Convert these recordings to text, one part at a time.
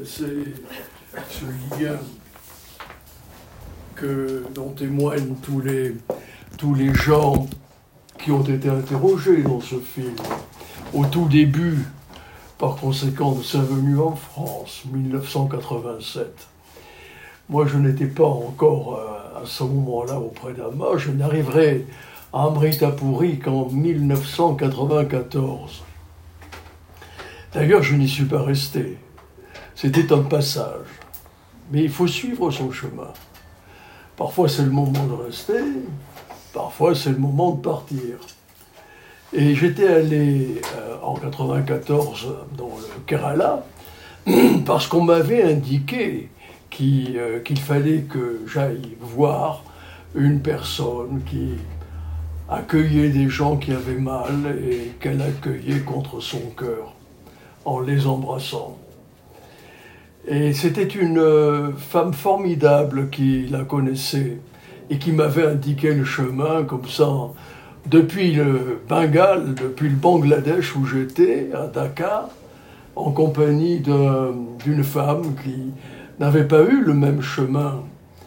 c'est ce lien dont témoignent tous les gens qui ont été interrogés dans ce film. Au tout début, par conséquent, de sa venue en France, 1987. Moi, je n'étais pas encore à ce moment-là auprès d'Amma. Je n'arriverai à Amritapuri qu'en 1994. D'ailleurs, je n'y suis pas resté. C'était un passage. Mais il faut suivre son chemin. Parfois, c'est le moment de rester. Parfois, c'est le moment de partir. Et j'étais allé en 1994 dans le Kerala parce qu'on m'avait indiqué qu'il fallait que j'aille voir une personne qui accueillait des gens qui avaient mal et qu'elle accueillait contre son cœur en les embrassant. Et c'était une femme formidable qui la connaissait et qui m'avait indiqué le chemin comme ça, depuis le Bengale, depuis le Bangladesh où j'étais, à Dhaka, en compagnie d'une femme qui n'avait pas eu le même chemin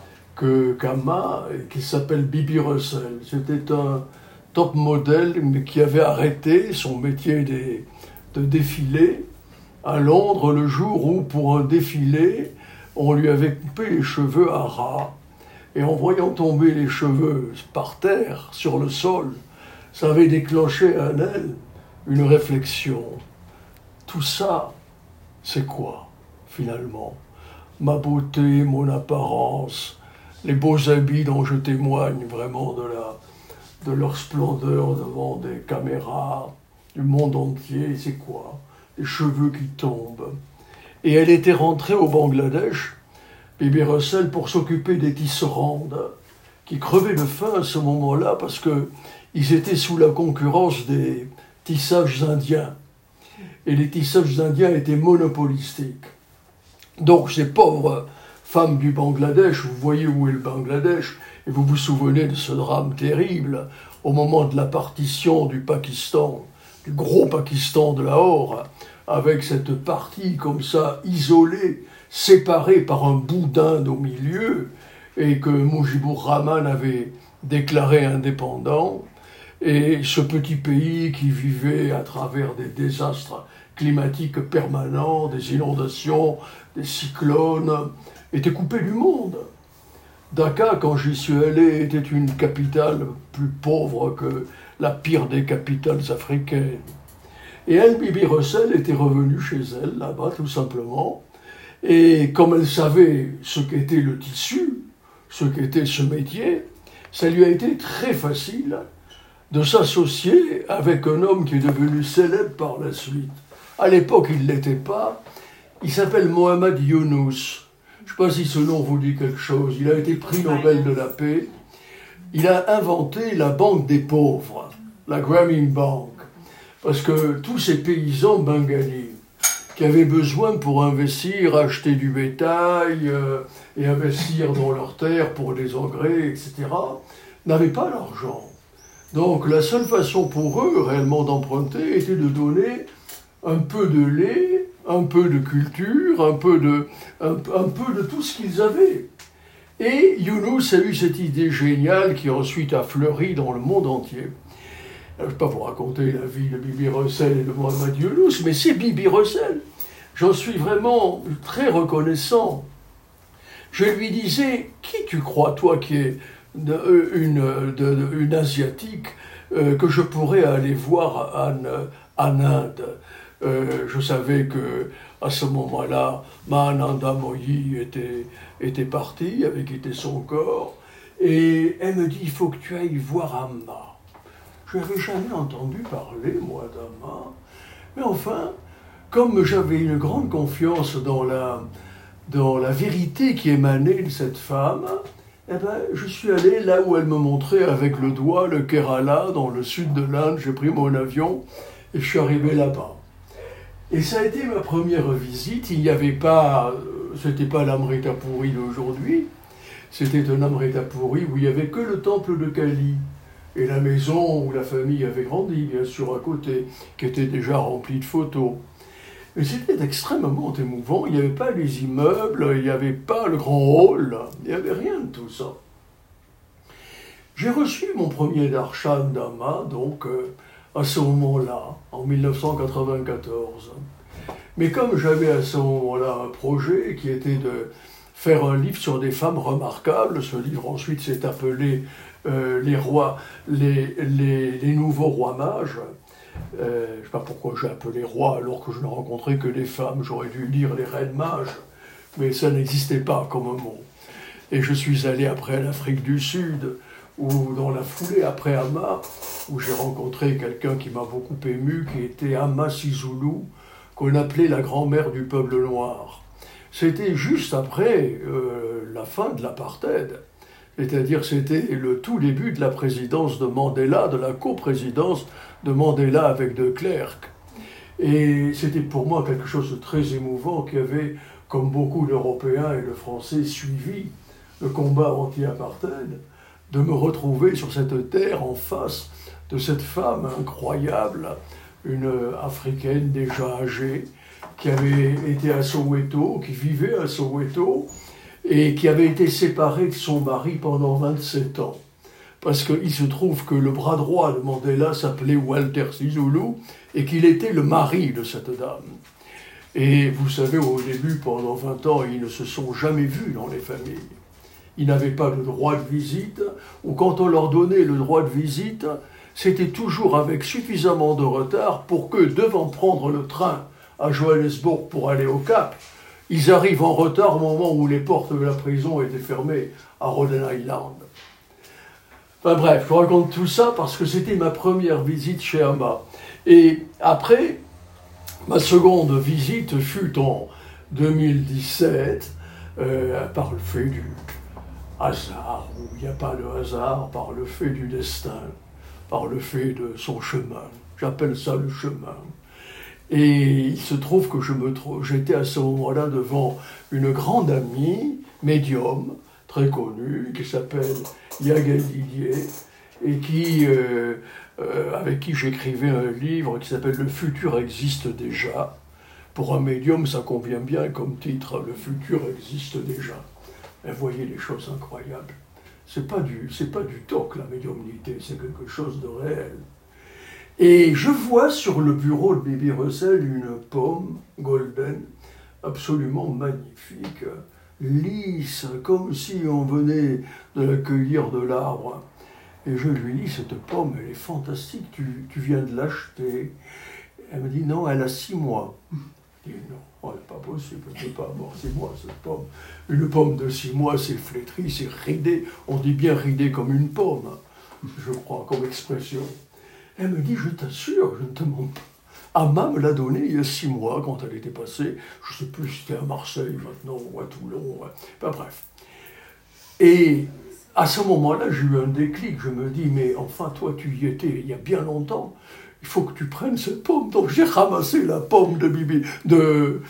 qu'Amma, et qui s'appelle Bibi Russell. C'était un top modèle, mais qui avait arrêté son métier de défilé à Londres le jour où, pour un défilé, on lui avait coupé les cheveux à ras. Et en voyant tomber les cheveux par terre, sur le sol, ça avait déclenché en elle une réflexion. Tout ça, c'est quoi, finalement? Ma beauté, mon apparence, les beaux habits dont je témoigne vraiment de leur splendeur devant des caméras du monde entier, c'est quoi? Les cheveux qui tombent. Et elle était rentrée au Bangladesh, Bibi Russell, pour s'occuper des tisserandes, qui crevaient de faim à ce moment-là parce qu'ils étaient sous la concurrence des tissages indiens. Et les tissages indiens étaient monopolistiques. Donc ces pauvres femmes du Bangladesh, vous voyez où est le Bangladesh, et vous vous souvenez de ce drame terrible au moment de la partition du Pakistan, du gros Pakistan de Lahore, avec cette partie comme ça, isolée, séparée par un bout d'Inde au milieu, et que Mujibur Rahman avait déclaré indépendant, et ce petit pays qui vivait à travers des désastres climatiques permanents, des inondations, des cyclones, était coupé du monde. Dhaka, quand j'y suis allé, était une capitale plus pauvre que la pire des capitales africaines. Et elle, Bibi Russell, était revenue chez elle, là-bas, tout simplement. Et comme elle savait ce qu'était le tissu, ce qu'était ce métier, ça lui a été très facile de s'associer avec un homme qui est devenu célèbre par la suite. À l'époque, il ne l'était pas. Il s'appelle Mohamed Yunus. Je ne sais pas si ce nom vous dit quelque chose. Il a été prix Nobel de la paix. Il a inventé la banque des pauvres, la Grameen Bank. Parce que tous ces paysans bengalis qui avaient besoin pour investir, acheter du bétail et investir dans leurs terres pour les engrais, etc., n'avaient pas l'argent. Donc la seule façon pour eux réellement d'emprunter était de donner un peu de lait, un peu de culture, un peu de tout ce qu'ils avaient. Et Yunus a eu cette idée géniale qui ensuite a fleuri dans le monde entier. Je ne vais pas vous raconter la vie de Bibi Russell et de Mohamed Yunus, mais c'est Bibi Russell. J'en suis vraiment très reconnaissant. Je lui disais, qui tu crois, toi qui es une Asiatique, que je pourrais aller voir en Inde? Je savais que à ce moment-là, Mahananda Moyi était parti, avait quitté son corps, et elle me dit, il faut que tu ailles voir Amma. Je n'avais jamais entendu parler, moi, d'Amma. Mais enfin, comme j'avais une grande confiance dans la vérité qui émanait de cette femme, eh ben, je suis allé là où elle me montrait avec le doigt le Kerala, dans le sud de l'Inde. J'ai pris mon avion et je suis arrivé là-bas. Et ça a été ma première visite. Il n'y avait pas, c'était pas l'Amritapuri d'aujourd'hui, c'était un Amritapuri où il n'y avait que le temple de Kali. Et la maison où la famille avait grandi, bien sûr, à côté, qui était déjà remplie de photos. Et c'était extrêmement émouvant. Il n'y avait pas les immeubles, il n'y avait pas le grand hall, il n'y avait rien de tout ça. J'ai reçu mon premier darshan Dhamma, donc à ce moment-là, en 1994. Mais comme j'avais à ce moment-là un projet qui était de faire un livre sur des femmes remarquables, ce livre ensuite s'est appelé les nouveaux rois mages. Je ne sais pas pourquoi j'ai appelé roi alors que je ne rencontrais que des femmes. J'aurais dû lire les reines mages, mais ça n'existait pas comme mot. Et je suis allé après à l'Afrique du Sud, ou dans la foulée après Amma, où j'ai rencontré quelqu'un qui m'a beaucoup ému, qui était Amma Sizulu, qu'on appelait la grand-mère du peuple noir. C'était juste après la fin de l'apartheid. C'est-à-dire c'était le tout début de la présidence de Mandela, de la coprésidence de Mandela avec de Klerk. Et c'était pour moi quelque chose de très émouvant qui avait, comme beaucoup d'Européens et de Français, suivi le combat anti-apartheid, de me retrouver sur cette terre en face de cette femme incroyable, une Africaine déjà âgée, qui avait été à Soweto, qui vivait à Soweto, et qui avait été séparée de son mari pendant 27 ans. Parce qu'il se trouve que le bras droit de Mandela s'appelait Walter Sisulu, et qu'il était le mari de cette dame. Et vous savez, au début, pendant 20 ans, ils ne se sont jamais vus dans les familles. Ils n'avaient pas le droit de visite, ou quand on leur donnait le droit de visite, c'était toujours avec suffisamment de retard pour que, devant prendre le train à Johannesburg pour aller au Cap, ils arrivent en retard au moment où les portes de la prison étaient fermées à Rhode Island. Enfin bref, je raconte tout ça parce que c'était ma première visite chez Amma. Et après, ma seconde visite fut en 2017, par le fait du hasard, où il n'y a pas de hasard, par le fait du destin, par le fait de son chemin. J'appelle ça le chemin. Et il se trouve que j'étais à ce moment-là devant une grande amie, médium, très connue, qui s'appelle Yaga Didier, et avec qui j'écrivais un livre qui s'appelle « Le futur existe déjà ». Pour un médium, ça convient bien comme titre, « Le futur existe déjà ». Et voyez les choses incroyables. C'est pas du toc, la médiumnité, c'est quelque chose de réel. Et je vois sur le bureau de Bibi Russell une pomme golden, absolument magnifique, lisse, comme si on venait de la cueillir de l'arbre. Et je lui dis, cette pomme, elle est fantastique, tu viens de l'acheter. Elle me dit, non, elle a 6 mois. Je dis, non, oh, c'est pas possible, elle ne peut pas avoir 6 mois, cette pomme. Une pomme de 6 mois, c'est flétri, c'est ridé. On dit bien ridé comme une pomme, je crois, comme expression. Elle me dit, je t'assure, je ne te mens pas. Amma me l'a donnée il y a 6 mois, quand elle était passée, je ne sais plus si c'était à Marseille maintenant, ou à Toulon, enfin bref. Et à ce moment-là, j'ai eu un déclic, je me dis, mais enfin, toi, tu y étais il y a bien longtemps, il faut que tu prennes cette pomme. Donc j'ai ramassé la pomme de Bibi, de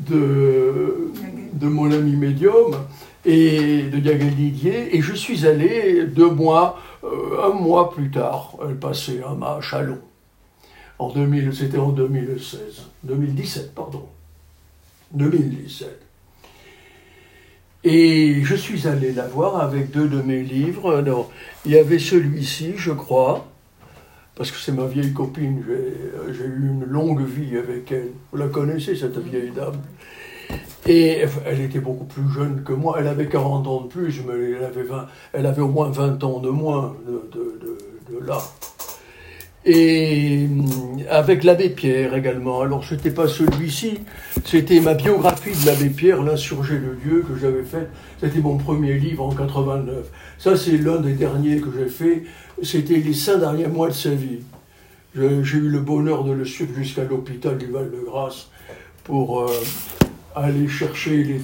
mon ami médium, et de Yaga Didier, et je suis allé 2 mois, 1 mois plus tard, elle passait à Chalon. C'était en 2017, pardon. 2017. Et je suis allé la voir avec 2 de mes livres. Alors, il y avait celui-ci, je crois, parce que c'est ma vieille copine, j'ai eu une longue vie avec elle. Vous la connaissez, cette vieille dame? Et elle était beaucoup plus jeune que moi, elle avait 40 ans de plus, mais elle avait au moins 20 ans de moins de là. Et avec l'abbé Pierre également. Alors c'était pas celui-ci, c'était ma biographie de l'abbé Pierre, l'insurgé de Dieu, que j'avais faite. C'était mon premier livre en 89. Ça c'est l'un des derniers que j'ai fait, c'était les 5 derniers mois de sa vie. J'ai eu le bonheur de le suivre jusqu'à l'hôpital du Val-de-Grâce pour aller chercher les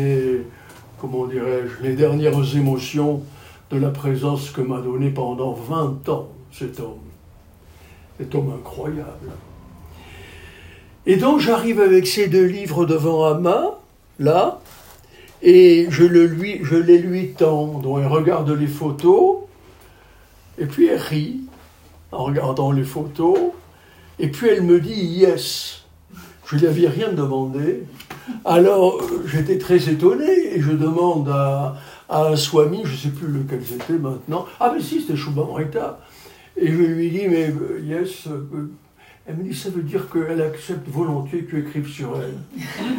dernières émotions de la présence que m'a donnée pendant 20 ans cet homme incroyable. Et donc j'arrive avec ces 2 livres devant Amma, là, et je les lui tends, dont elle regarde les photos, et puis elle rit en regardant les photos, et puis elle me dit yes. Je ne lui avais rien demandé. Alors, j'étais très étonné et je demande à un swami, je ne sais plus lequel c'était maintenant. Ah, mais si, c'était Shubhamrita. Et je lui dis, mais yes. Elle me dit, ça veut dire qu'elle accepte volontiers que tu écrives sur elle.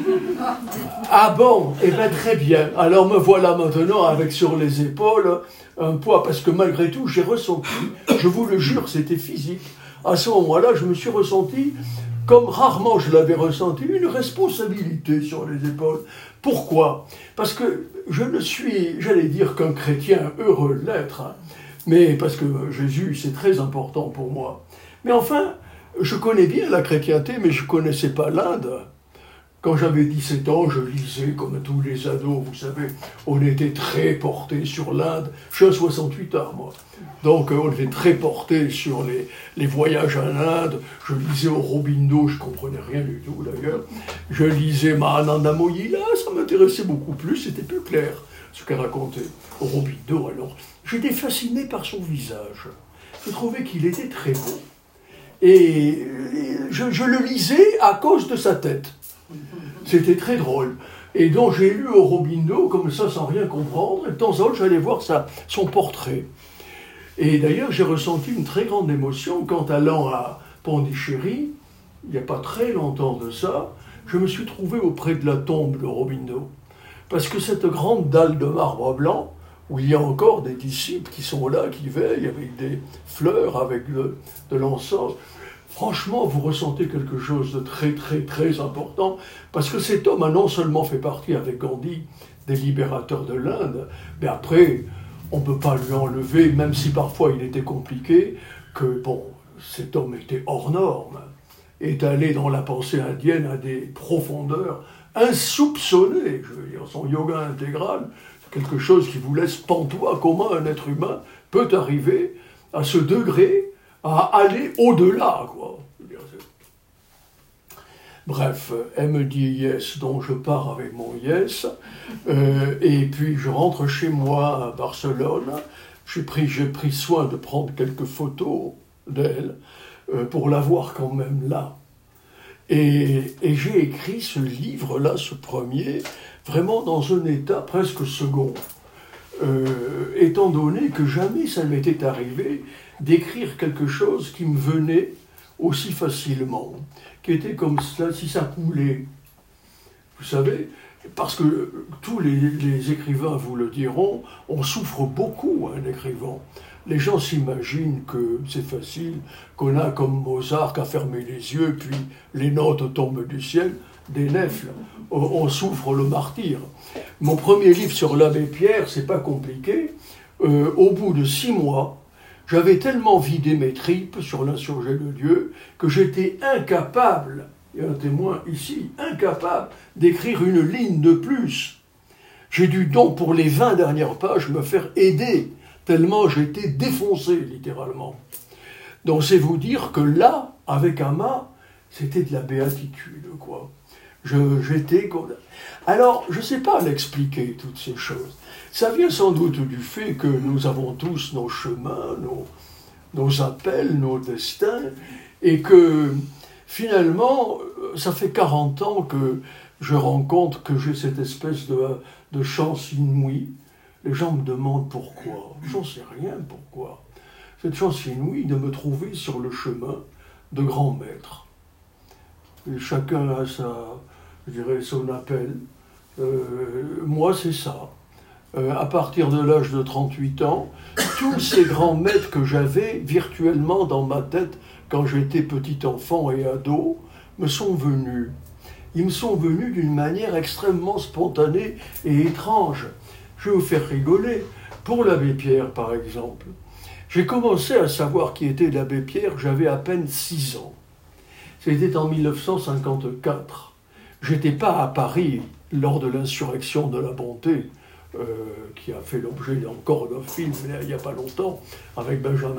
Ah bon, eh bien très bien. Alors me voilà maintenant avec sur les épaules un poids, parce que malgré tout, j'ai ressenti, je vous le jure, c'était physique. À ce moment-là, je me suis ressenti, comme rarement je l'avais ressenti, une responsabilité sur les épaules. Pourquoi ? Parce que je ne suis, j'allais dire, qu'un chrétien heureux de l'être, hein, mais parce que Jésus, c'est très important pour moi. Mais enfin, je connais bien la chrétienté, mais je ne connaissais pas l'Inde. Quand j'avais 17 ans, je lisais comme tous les ados, vous savez, on était très portés sur l'Inde. Je suis un 68 ans, moi. Donc on était très portés sur les voyages en Inde. Je lisais Aurobindo, je ne comprenais rien du tout d'ailleurs. Je lisais Mahananda Mohi, là, ça m'intéressait beaucoup plus, c'était plus clair ce qu'elle racontait. Aurobindo, alors, j'étais fasciné par son visage. Je trouvais qu'il était très beau. Et je le lisais à cause de sa tête. C'était très drôle. Et donc j'ai lu Aurobindo comme ça sans rien comprendre. Et de temps en temps, j'allais voir son portrait. Et d'ailleurs, j'ai ressenti une très grande émotion quand, allant à Pondichéry, il n'y a pas très longtemps de ça, je me suis trouvé auprès de la tombe d'Aurobindo. Parce que cette grande dalle de marbre blanc, où il y a encore des disciples qui sont là, qui veillent avec des fleurs, avec de l'encens. Franchement, vous ressentez quelque chose de très, très, très important, parce que cet homme a non seulement fait partie, avec Gandhi, des libérateurs de l'Inde, mais après, on ne peut pas lui enlever, même si parfois il était compliqué, que, bon, cet homme était hors norme, est allé dans la pensée indienne à des profondeurs insoupçonnées, je veux dire, son yoga intégral, quelque chose qui vous laisse pantois. Comment un être humain peut arriver à ce degré, à aller au-delà, quoi. Bref, elle me dit yes, donc je pars avec mon yes, et puis je rentre chez moi à Barcelone. J'ai pris soin de prendre quelques photos d'elle, pour l'avoir quand même là. Et j'ai écrit ce livre-là, ce premier, vraiment dans un état presque second, étant donné que jamais ça m'était arrivé d'écrire quelque chose qui me venait aussi facilement, qui était comme cela, si ça coulait. Vous savez, parce que tous les écrivains vous le diront, on souffre beaucoup en écrivant. Les gens s'imaginent que c'est facile, qu'on a comme Mozart qu'à fermer les yeux, puis les notes tombent du ciel, des nefles. On souffre le martyre. Mon premier livre sur l'abbé Pierre, c'est pas compliqué. Au bout de 6 mois, j'avais tellement vidé mes tripes sur l'insurgé de Dieu que j'étais incapable, il y a un témoin ici, incapable d'écrire une ligne de plus. J'ai dû donc, pour les 20 dernières pages, me faire aider, tellement j'étais défoncé, littéralement. Donc c'est vous dire que là, avec Amma, c'était de la béatitude, quoi. J'étais... Alors, je ne sais pas l'expliquer, toutes ces choses. Ça vient sans doute du fait que nous avons tous nos chemins, nos appels, nos destins, et que finalement, ça fait 40 ans que je rends compte que j'ai cette espèce de chance inouïe. Les gens me demandent pourquoi. J'en sais rien pourquoi. Cette chance inouïe de me trouver sur le chemin de grands maîtres. Et chacun a son appel. Moi, c'est ça. À partir de l'âge de 38 ans, tous ces grands maîtres que j'avais virtuellement dans ma tête quand j'étais petit enfant et ado me sont venus. Ils me sont venus d'une manière extrêmement spontanée et étrange. Je vais vous faire rigoler. Pour l'abbé Pierre, par exemple, j'ai commencé à savoir qui était l'abbé Pierre, j'avais à peine 6 ans. C'était en 1954. J'étais pas à Paris lors de l'insurrection de la bonté, qui a fait l'objet encore d'un film il n'y a pas longtemps, avec Benjamin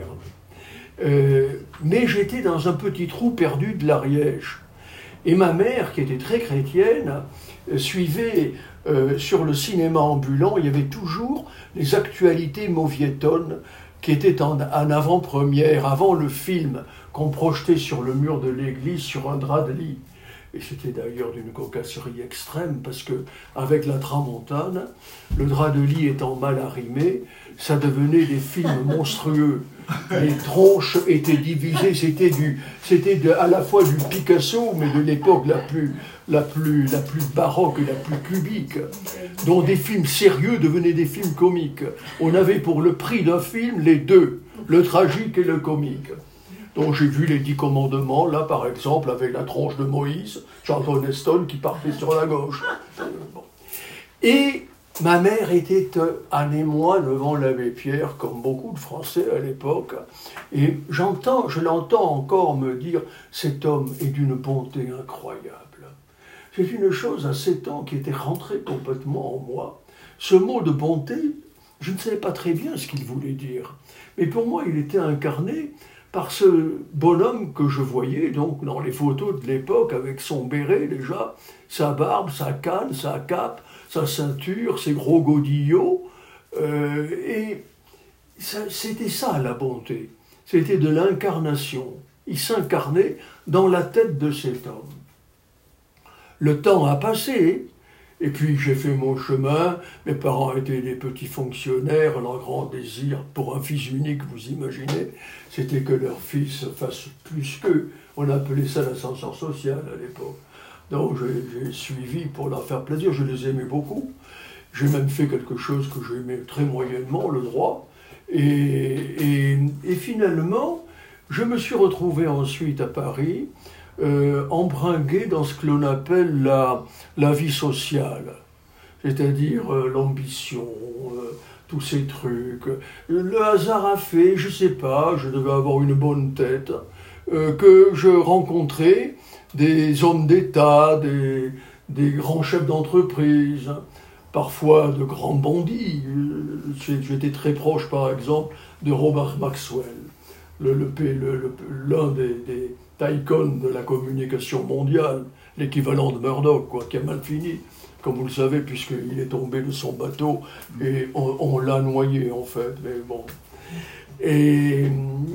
Laverne. Mais j'étais dans un petit trou perdu de l'Ariège. Et ma mère, qui était très chrétienne, suivait sur le cinéma ambulant, il y avait toujours les actualités mauvietonnes qui étaient en avant-première, avant le film qu'on projetait sur le mur de l'église sur un drap de lit. Et c'était d'ailleurs d'une cocasserie extrême, parce que avec la tramontane, le drap de lit étant mal arrimé, ça devenait des films monstrueux. Les tronches étaient divisées, c'était à la fois du Picasso, mais de l'époque la plus baroque et la plus cubique, dont des films sérieux devenaient des films comiques. On avait pour le prix d'un film les deux, le tragique et le comique. Donc j'ai vu les 10 commandements, là par exemple, avec la tronche de Moïse, Charlton Heston qui partait sur la gauche. Et ma mère était un émoi devant l'abbé Pierre, comme beaucoup de Français à l'époque, et je l'entends encore me dire, cet homme est d'une bonté incroyable. C'est une chose à 7 ans qui était rentrée complètement en moi. Ce mot de bonté, je ne savais pas très bien ce qu'il voulait dire, mais pour moi il était incarné par ce bonhomme que je voyais donc dans les photos de l'époque, avec son béret déjà, sa barbe, sa canne, sa cape, sa ceinture, ses gros godillots, et c'était ça la bonté, c'était de l'incarnation. Il s'incarnait dans la tête de cet homme. Le temps a passé, et puis j'ai fait mon chemin, mes parents étaient des petits fonctionnaires, leur grand désir pour un fils unique, vous imaginez, c'était que leur fils fasse plus qu'eux. On appelait ça l'ascenseur social à l'époque. Donc j'ai suivi pour leur faire plaisir, je les aimais beaucoup. J'ai même fait quelque chose que j'aimais très moyennement, le droit. Et finalement, je me suis retrouvé ensuite à Paris, embringué dans ce que l'on appelle la vie sociale, c'est-à-dire l'ambition, tous ces trucs. Le hasard a fait, je ne sais pas, je devais avoir une bonne tête, que je rencontrais des hommes d'État, des grands chefs d'entreprise, parfois de grands bandits. J'étais très proche, par exemple, de Robert Maxwell, l'un des tycoons de la communication mondiale, l'équivalent de Murdoch, qui a mal fini, comme vous le savez, puisqu'il est tombé de son bateau et on l'a noyé, en fait. Mais bon. Et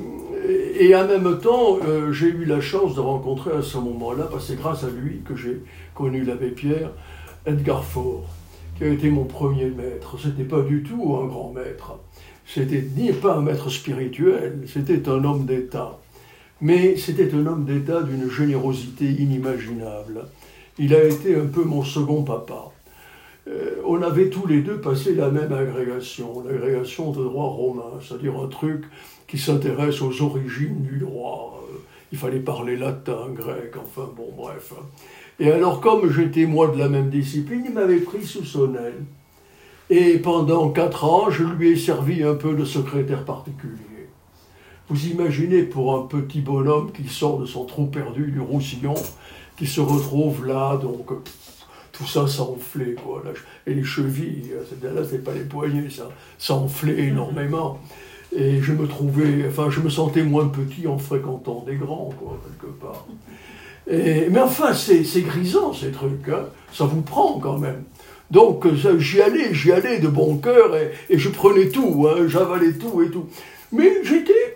en même temps, j'ai eu la chance de rencontrer à ce moment-là, parce que c'est grâce à lui que j'ai connu l'abbé Pierre, Edgar Faure, qui a été mon premier maître. C'était pas du tout un grand maître. C'était ni pas un maître spirituel, c'était un homme d'État. Mais c'était un homme d'État d'une générosité inimaginable. Il a été un peu mon second papa. On avait tous les deux passé la même agrégation, l'agrégation de droit romain, c'est-à-dire un truc qui s'intéresse aux origines du droit. Il fallait parler latin, grec, enfin bon, bref. Et alors, comme j'étais moi de la même discipline, il m'avait pris sous son aile. Et pendant 4 ans, je lui ai servi un peu de secrétaire particulier. Vous imaginez pour un petit bonhomme qui sort de son trou perdu du Roussillon, qui se retrouve là, donc tout ça s'enflait, quoi. Et les chevilles, là c'est pas les poignets, ça enflait énormément. Et je me sentais moins petit en fréquentant des grands, quoi, quelque part. Mais enfin, c'est grisant ces trucs, hein. Ça vous prend quand même. Donc j'y allais de bon cœur et je prenais tout, hein, j'avalais tout et tout. Mais j'étais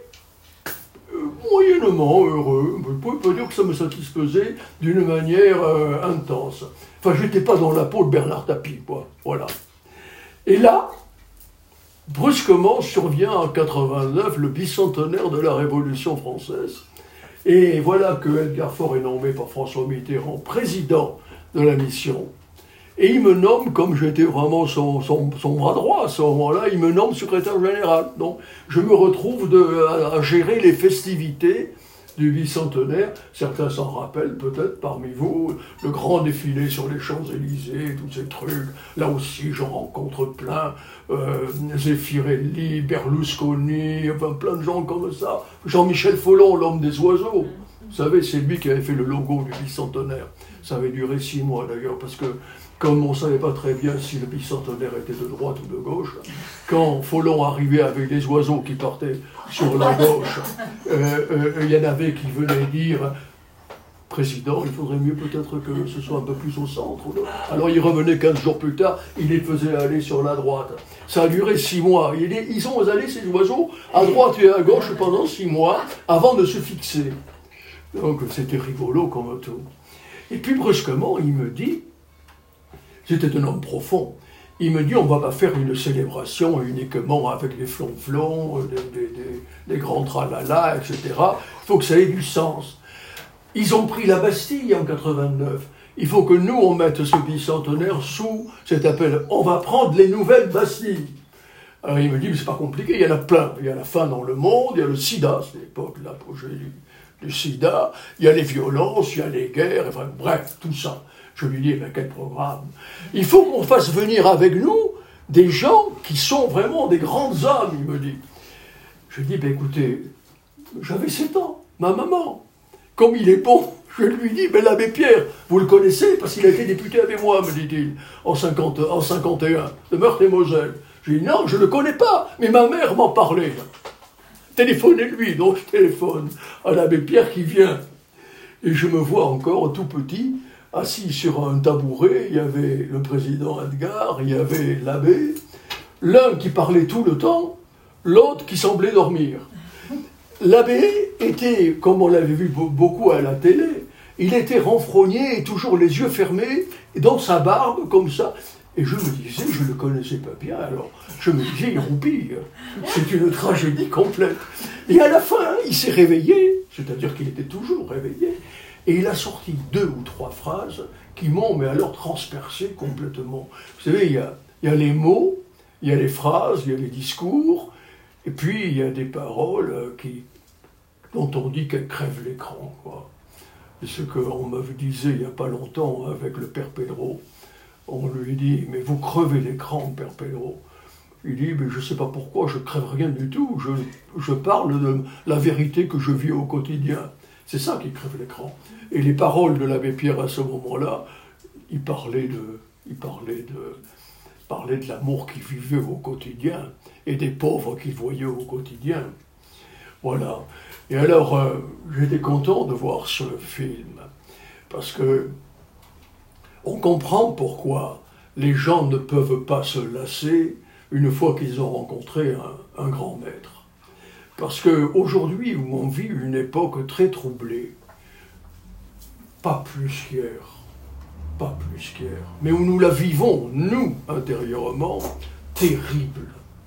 moyennement heureux, je ne pouvais pas dire que ça me satisfaisait d'une manière intense. Enfin, je n'étais pas dans la peau de Bernard Tapie, quoi, voilà. Et là, brusquement survient en 89 le bicentenaire de la Révolution française. Et voilà que Edgar Faure est nommé par François Mitterrand président de la mission. Et il me nomme, comme j'étais vraiment son bras droit à ce moment-là, il me nomme secrétaire général. Donc je me retrouve à gérer les festivités du bicentenaire. Certains s'en rappellent peut-être parmi vous, le grand défilé sur les Champs-Élysées, tous ces trucs. Là aussi, j'en rencontre plein. Zeffirelli, Berlusconi, enfin plein de gens comme ça. Jean-Michel Folon, l'homme des oiseaux. Vous savez, c'est lui qui avait fait le logo du bicentenaire. Ça avait duré 6 mois d'ailleurs, parce que comme on ne savait pas très bien si le bicentenaire était de droite ou de gauche, quand Folon arrivait avec les oiseaux qui partaient sur la gauche, il y en avait qui venaient dire « Président, il faudrait mieux peut-être que ce soit un peu plus au centre. » Alors il revenait 15 jours plus tard, il les faisait aller sur la droite. Ça a duré 6 mois. Ils ont allé, ces oiseaux, à droite et à gauche pendant 6 mois, avant de se fixer. Donc c'était rigolo comme tout. Et puis brusquement, il me dit, c'était un homme profond, il me dit, on ne va pas faire une célébration uniquement avec des flonflons, des grands tralala, etc. Il faut que ça ait du sens. Ils ont pris la Bastille en 89. Il faut que nous, on mette ce bicentenaire sous cet appel. On va prendre les nouvelles Bastilles. Alors il me dit, mais c'est pas compliqué, il y en a plein. Il y a la faim dans le monde, il y a le sida, c'est l'époque de l'apogée du sida, il y a les violences, il y a les guerres, enfin bref, tout ça. Je lui dis, mais quel programme? Il faut qu'on fasse venir avec nous des gens qui sont vraiment des grands hommes, il me dit. Je lui dis, ben écoutez, j'avais 7 ans, ma maman. Comme il est bon, je lui dis, ben l'abbé Pierre, vous le connaissez parce qu'il a été député avec moi, me dit-il, en 51, de Meurthe-et-Moselle. Je lui dis, non, je ne le connais pas, mais ma mère m'en parlait. Téléphonez-lui, donc je téléphone à l'abbé Pierre qui vient. Et je me vois encore tout petit, assis sur un tabouret, il y avait le président Edgar, il y avait l'abbé, l'un qui parlait tout le temps, l'autre qui semblait dormir. L'abbé était, comme on l'avait vu beaucoup à la télé, il était renfrogné et toujours les yeux fermés, et dans sa barbe, comme ça. Et je me disais, je ne le connaissais pas bien, alors je me disais, il roupille. C'est une tragédie complète. Et à la fin, il s'est réveillé, c'est-à-dire qu'il était toujours réveillé, et il a sorti 2 ou 3 phrases qui m'ont, mais alors, transpercé complètement. Vous savez, il y a les mots, il y a les phrases, il y a les discours, et puis il y a des paroles dont on dit qu'elles crèvent l'écran, quoi. Et ce qu'on me disait il n'y a pas longtemps avec le père Pedro, on lui dit, mais vous crevez l'écran, père Pedro. Il dit, mais je ne sais pas pourquoi, je ne crève rien du tout, je parle de la vérité que je vis au quotidien. C'est ça qui crève l'écran. Et les paroles de l'abbé Pierre à ce moment-là, il parlait de l'amour qu'il vivait au quotidien et des pauvres qu'il voyait au quotidien. Voilà. Et alors, j'étais content de voir ce film, parce que on comprend pourquoi les gens ne peuvent pas se lasser une fois qu'ils ont rencontré un grand maître. Parce qu'aujourd'hui, où on vit une époque très troublée, pas plus qu'hier, mais où nous la vivons, nous, intérieurement, terrible.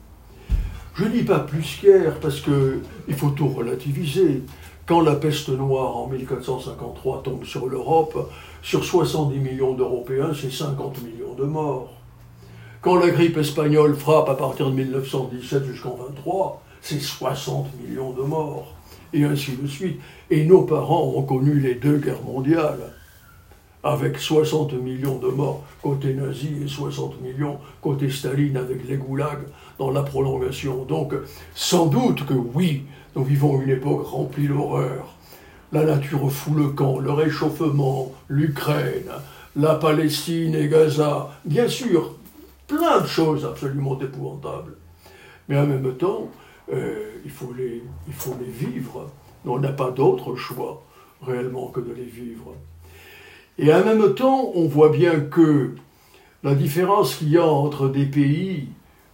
Je dis pas plus qu'hier parce qu'il faut tout relativiser. Quand la peste noire en 1453 tombe sur l'Europe, sur 70 millions d'Européens, c'est 50 millions de morts. Quand la grippe espagnole frappe à partir de 1917 jusqu'en 23, c'est 60 millions de morts, et ainsi de suite. Et nos parents ont connu les 2 guerres mondiales, avec 60 millions de morts côté nazi et 60 millions côté Staline avec les goulags dans la prolongation. Donc, sans doute que oui, nous vivons une époque remplie d'horreur. La nature fout le camp, le réchauffement, l'Ukraine, la Palestine et Gaza, bien sûr, plein de choses absolument épouvantables. Mais en même temps, il faut les vivre. On n'a pas d'autre choix, réellement, que de les vivre. Et en même temps, on voit bien que la différence qu'il y a entre des pays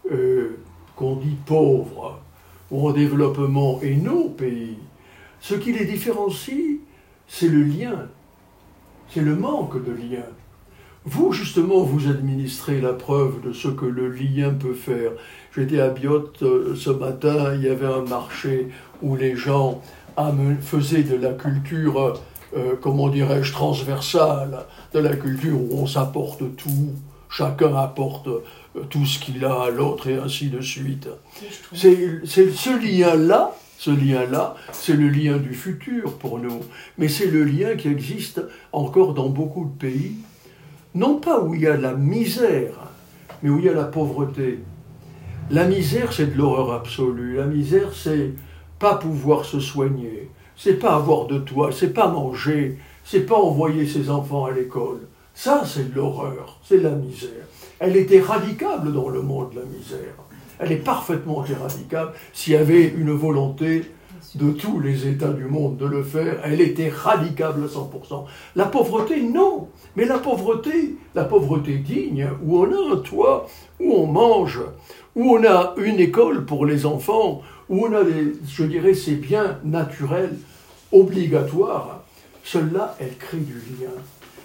qu'on dit pauvres ou en développement et nos pays, ce qui les différencie, c'est le lien, c'est le manque de lien. Vous, justement, vous administrez la preuve de ce que le lien peut faire. J'étais à Biot ce matin, il y avait un marché où les gens faisaient de la culture, comment dirais-je, transversale, de la culture où on s'apporte tout, chacun apporte tout ce qu'il a à l'autre et ainsi de suite. C'est ce lien-là, c'est le lien du futur pour nous, mais c'est le lien qui existe encore dans beaucoup de pays, non pas où il y a la misère, mais où il y a la pauvreté. La misère, c'est de l'horreur absolue. La misère, c'est pas pouvoir se soigner, c'est pas avoir de toit, c'est pas manger, c'est pas envoyer ses enfants à l'école. Ça, c'est de l'horreur, c'est de la misère. Elle est éradicable dans le monde, la misère. Elle est parfaitement éradicable s'il y avait une volonté de tous les États du monde de le faire. Elle est éradicable à 100%. La pauvreté, non. Mais la pauvreté digne, où on a un toit, où on mange, où on a une école pour les enfants, où on a, ces biens naturels obligatoires, celle-là, elle crée du lien.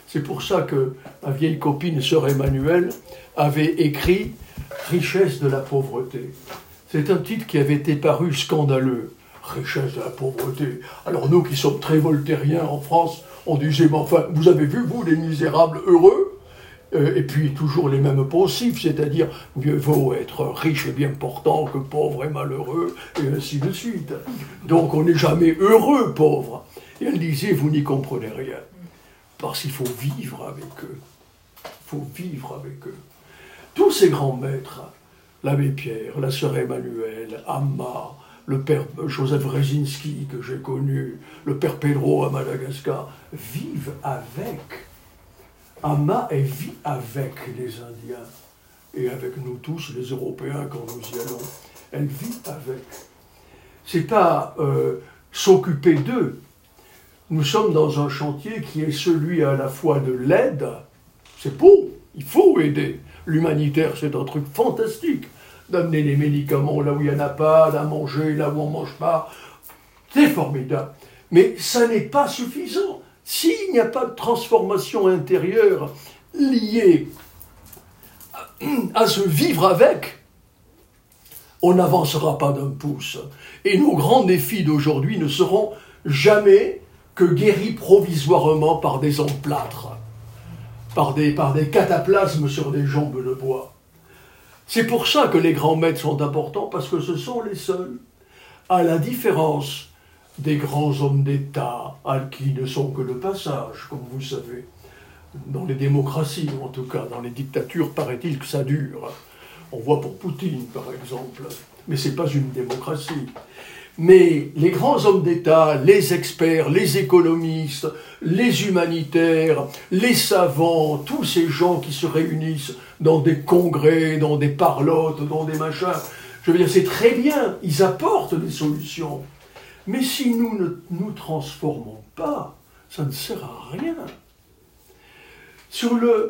C'est pour ça que ma vieille copine, sœur Emmanuelle, avait écrit « Richesse de la pauvreté ». C'est un titre qui avait été paru scandaleux. Richesse de la pauvreté. Alors nous qui sommes très voltairiens en France, on disait, mais enfin, vous avez vu, vous, les misérables heureux? Et puis toujours les mêmes poncifs, c'est-à-dire, mieux vaut être riche et bien portant que pauvre et malheureux, et ainsi de suite. Donc on n'est jamais heureux, pauvre. Et elle disait, vous n'y comprenez rien. Parce qu'il faut vivre avec eux. Il faut vivre avec eux. Tous ces grands maîtres, l'abbé Pierre, la sœur Emmanuelle, Amma, le père Joseph Rezinski que j'ai connu, le père Pedro à Madagascar, vivent avec. Amma, elle vit avec les Indiens et avec nous tous, les Européens, quand nous y allons. Elle vit avec. C'est pas s'occuper d'eux. Nous sommes dans un chantier qui est celui à la fois de l'aide, c'est beau, il faut aider. L'humanitaire, c'est un truc fantastique, d'amener les médicaments là où il n'y en a pas, d'à manger là où on ne mange pas. C'est formidable. Mais ça n'est pas suffisant. S'il n'y a pas de transformation intérieure liée à se vivre avec, on n'avancera pas d'un pouce. Et nos grands défis d'aujourd'hui ne seront jamais que guéris provisoirement par des emplâtres, par des cataplasmes sur des jambes de bois. C'est pour ça que les grands maîtres sont importants, parce que ce sont les seuls, à la différence des grands hommes d'État, qui ne sont que le passage, comme vous savez. Dans les démocraties, en tout cas, dans les dictatures, paraît-il que ça dure. On voit pour Poutine, par exemple. Mais ce n'est pas une démocratie. Mais les grands hommes d'État, les experts, les économistes, les humanitaires, les savants, tous ces gens qui se réunissent dans des congrès, dans des parlottes, dans des machins, je veux dire, c'est très bien, ils apportent des solutions. Mais si nous ne nous transformons pas, ça ne sert à rien. Sur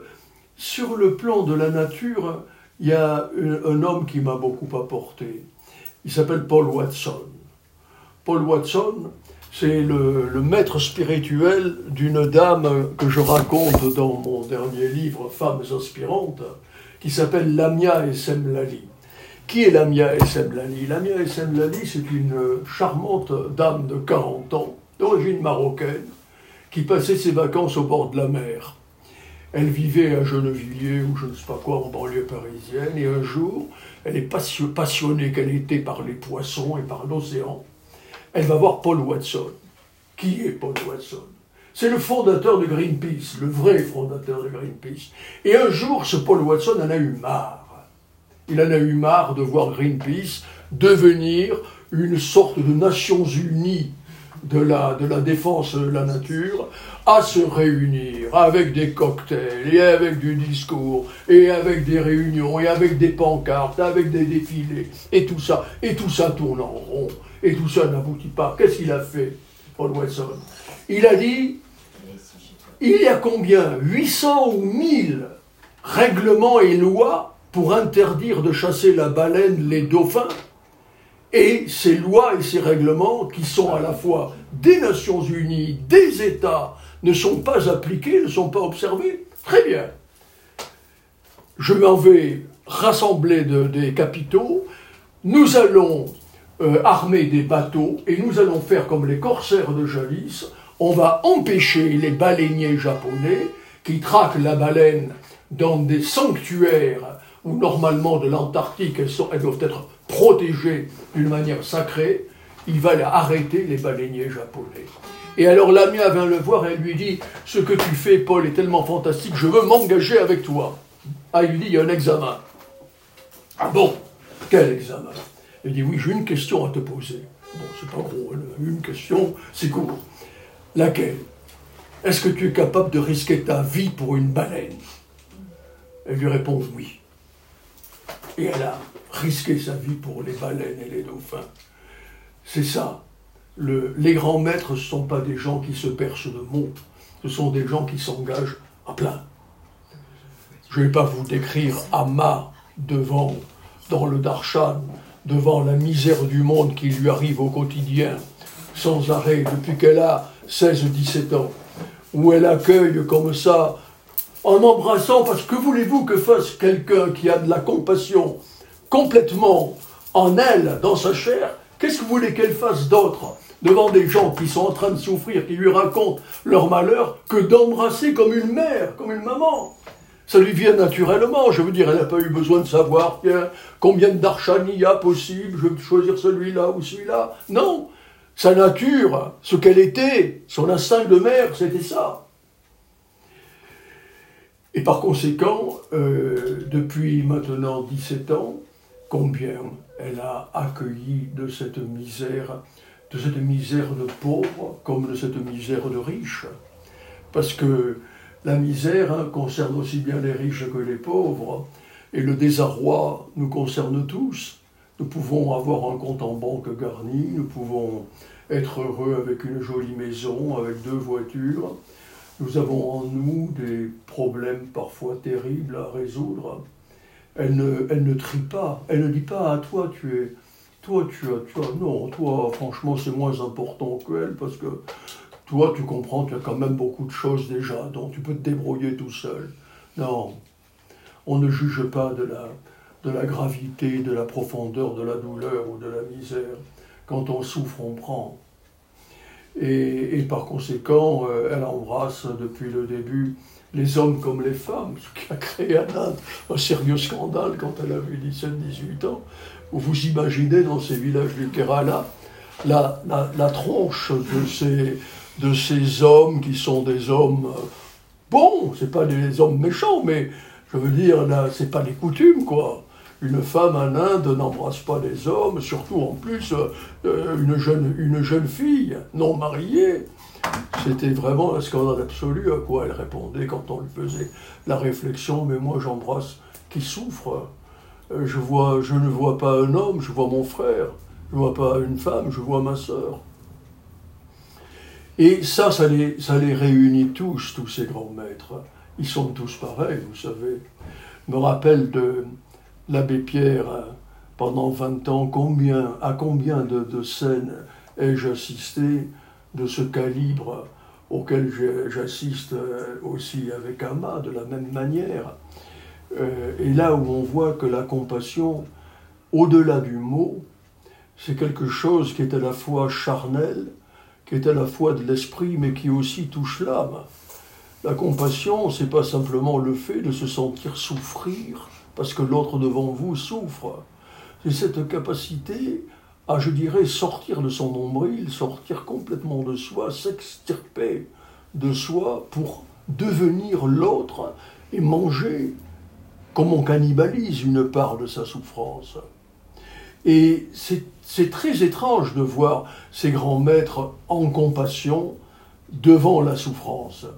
le plan de la nature, il y a un homme qui m'a beaucoup apporté. Il s'appelle Paul Watson. Paul Watson, c'est le maître spirituel d'une dame que je raconte dans mon dernier livre, Femmes inspirantes, qui s'appelle Lamia Essemlali. Qui est Lamia Essemlali? Lamia Essemlali, c'est une charmante dame de 40 ans, d'origine marocaine, qui passait ses vacances au bord de la mer. Elle vivait à Gennevilliers ou je ne sais pas quoi, en banlieue parisienne, et un jour, elle est passionnée qu'elle était par les poissons et par l'océan. Elle va voir Paul Watson. Qui est Paul Watson? C'est le fondateur de Greenpeace, le vrai fondateur de Greenpeace. Et un jour, ce Paul Watson en a eu marre. Il en a eu marre de voir Greenpeace devenir une sorte de Nations Unies de la défense de la nature, à se réunir avec des cocktails, et avec du discours, et avec des réunions, et avec des pancartes, avec des défilés, et tout ça tourne en rond, et tout ça n'aboutit pas. Qu'est-ce qu'il a fait, Paul Watson? Il a dit, il y a combien? 800 ou 1000 règlements et lois pour interdire de chasser la baleine, les dauphins, et ces lois et ces règlements, qui sont à la fois des Nations Unies, des États, ne sont pas appliqués, ne sont pas observés. Très bien. Je m'en vais rassembler des capitaux, nous allons armer des bateaux, et nous allons faire comme les corsaires de Jadis, on va empêcher les baleiniers japonais qui traquent la baleine dans des sanctuaires où normalement de l'Antarctique, elles doivent être protégées d'une manière sacrée. Il va arrêter les baleiniers japonais. Et alors Lamia vient le voir et elle lui dit « Ce que tu fais, Paul, est tellement fantastique, je veux m'engager avec toi. » Ah, il dit « Il y a un examen. » Ah bon? Quel examen? Il dit « Oui, j'ai une question à te poser. » Bon, c'est pas gros, une question, c'est court. Laquelle? Est-ce que tu es capable de risquer ta vie pour une baleine? Elle lui répond « Oui. » Et elle a risqué sa vie pour les baleines et les dauphins. C'est ça. Les grands maîtres, ce ne sont pas des gens qui se perchent de mots. Ce sont des gens qui s'engagent à plein. Je ne vais pas vous décrire Amma dans le darshan, devant la misère du monde qui lui arrive au quotidien, sans arrêt, depuis qu'elle a 16-17 ans, où elle accueille comme ça, en embrassant, parce que voulez-vous que fasse quelqu'un qui a de la compassion complètement en elle, dans sa chair? Qu'est-ce que vous voulez qu'elle fasse d'autre devant des gens qui sont en train de souffrir, qui lui racontent leur malheur, que d'embrasser comme une mère, comme une maman? Ça lui vient naturellement, je veux dire, elle n'a pas eu besoin de savoir combien de darshan il y a possible, je vais choisir celui-là ou celui-là. Non, sa nature, ce qu'elle était, son instinct de mère, c'était ça. Et par conséquent, depuis maintenant 17 ans, combien elle a accueilli de cette misère de pauvres comme de cette misère de riches. Parce que la misère concerne aussi bien les riches que les pauvres, et le désarroi nous concerne tous. Nous pouvons avoir un compte en banque garni, nous pouvons être heureux avec une jolie maison, avec 2 voitures. Nous avons en nous des problèmes parfois terribles à résoudre. Elle ne trie pas, elle ne dit pas à toi, non, toi, franchement, c'est moins important qu'elle, parce que toi, tu comprends qu'il y a quand même beaucoup de choses déjà, donc tu peux te débrouiller tout seul. Non, on ne juge pas de la gravité, de la profondeur, de la douleur ou de la misère. Quand on souffre, on prend. Et par conséquent, elle embrasse depuis le début les hommes comme les femmes, ce qui a créé un sérieux scandale quand elle avait 17-18 ans. Où vous imaginez dans ces villages du Kerala la tronche de ces hommes qui sont des hommes bons, c'est pas des hommes méchants, mais je veux dire, là, c'est pas les coutumes, quoi. Une femme en Inde n'embrasse pas les hommes, surtout en plus une jeune fille non mariée. C'était vraiment un scandale absolu à quoi elle répondait quand on lui faisait la réflexion, mais moi j'embrasse qui souffre. Je ne vois pas un homme, je vois mon frère. Je ne vois pas une femme, je vois ma sœur. Et ça les réunit tous ces grands maîtres. Ils sont tous pareils, vous savez. Je me rappelle de l'abbé Pierre, pendant 20 ans, à combien de scènes ai-je assisté de ce calibre auquel j'assiste aussi avec Amma, de la même manière. Et là où on voit que la compassion, au-delà du mot, c'est quelque chose qui est à la fois charnel, qui est à la fois de l'esprit, mais qui aussi touche l'âme. La compassion, c'est pas simplement le fait de se sentir souffrir parce que l'autre devant vous souffre. C'est cette capacité à, je dirais, sortir de son nombril, sortir complètement de soi, s'extirper de soi pour devenir l'autre et manger comme on cannibalise une part de sa souffrance. Et c'est très étrange de voir ces grands maîtres en compassion devant la souffrance.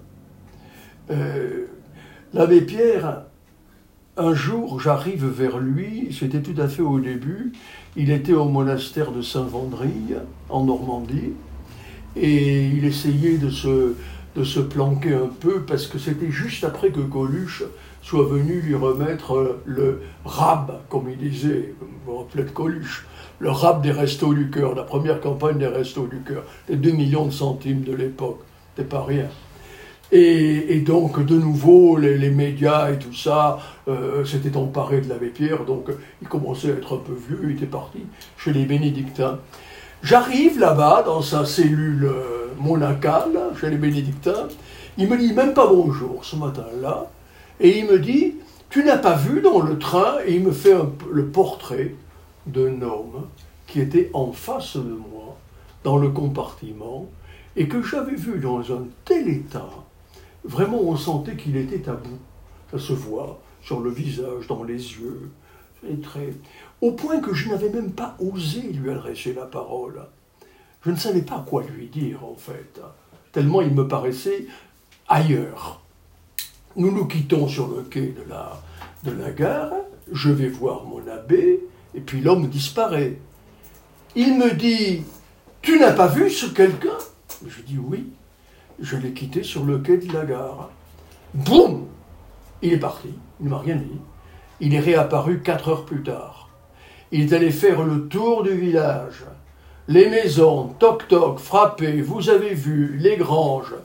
L'abbé Pierre, un jour, j'arrive vers lui, c'était tout à fait au début, il était au monastère de Saint-Vendry, en Normandie, et il essayait de se planquer un peu, parce que c'était juste après que Coluche soit venu lui remettre le rab, comme il disait, vous vous rappelez de Coluche, le rab des Restos du Cœur, la première campagne des Restos du Cœur, les 2 millions de centimes de l'époque, c'était pas rien. Et donc, de nouveau, les médias et tout ça s'étaient emparés de l'abbé Pierre, donc il commençait à être un peu vieux, il était parti chez les bénédictins. J'arrive là-bas, dans sa cellule monacale, chez les bénédictins, il me dit même pas bonjour ce matin-là, et il me dit, tu n'as pas vu dans le train, et il me fait le portrait d'un homme qui était en face de moi, dans le compartiment, et que j'avais vu dans un tel état. Vraiment, on sentait qu'il était à bout. Ça se voit sur le visage, dans les yeux, les traits. Au point que je n'avais même pas osé lui adresser la parole. Je ne savais pas quoi lui dire, en fait. Tellement il me paraissait ailleurs. Nous nous quittons sur le quai de la gare. Je vais voir mon abbé, et puis l'homme disparaît. Il me dit, « Tu n'as pas vu ce quelqu'un ?» Je dis, « Oui. » Je l'ai quitté sur le quai de la gare. Boum! Il est parti, il ne m'a rien dit. Il est réapparu 4 heures plus tard. Il est allé faire le tour du village. Les maisons, toc-toc, frappées, vous avez vu, les granges,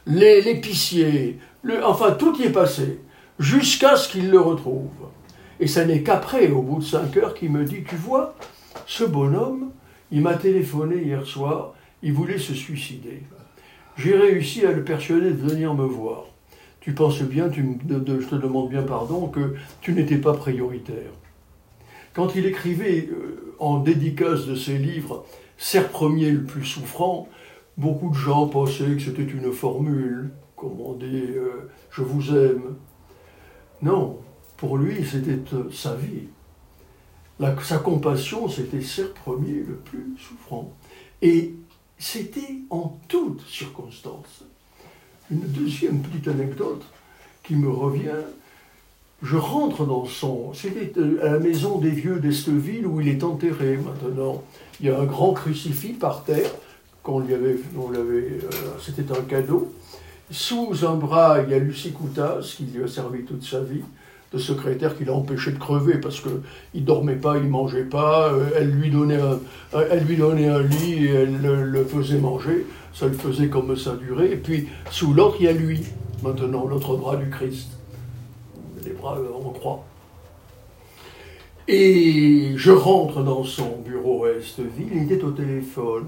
l'épicier, enfin tout y est passé, jusqu'à ce qu'il le retrouve. Et ça n'est qu'après, au bout de 5 heures, qu'il me dit, tu vois, ce bonhomme, il m'a téléphoné hier soir, il voulait se suicider. J'ai réussi à le persuader de venir me voir. Tu penses bien, je te demande bien pardon, que tu n'étais pas prioritaire. Quand il écrivait en dédicace de ses livres, Serre premier le plus souffrant, beaucoup de gens pensaient que c'était une formule, comme on dit, je vous aime. Non, pour lui, c'était sa vie. Sa compassion, c'était Serre premier le plus souffrant. Et c'était en toutes circonstances. Une deuxième petite anecdote qui me revient. Je rentre dans c'était à la maison des vieux d'Esteville où il est enterré maintenant. Il y a un grand crucifix par terre, c'était un cadeau. Sous un bras, il y a Lucie Coutas, qui lui a servi toute sa vie, de secrétaire qui l'a empêché de crever parce qu'il ne dormait pas, il ne mangeait pas. Elle lui donnait un lit et elle le faisait manger. Ça le faisait comme ça durait. Et puis, sous l'autre, il y a lui, maintenant, l'autre bras du Christ. Les bras en croix. Et je rentre dans son bureau à Esteville, il était au téléphone.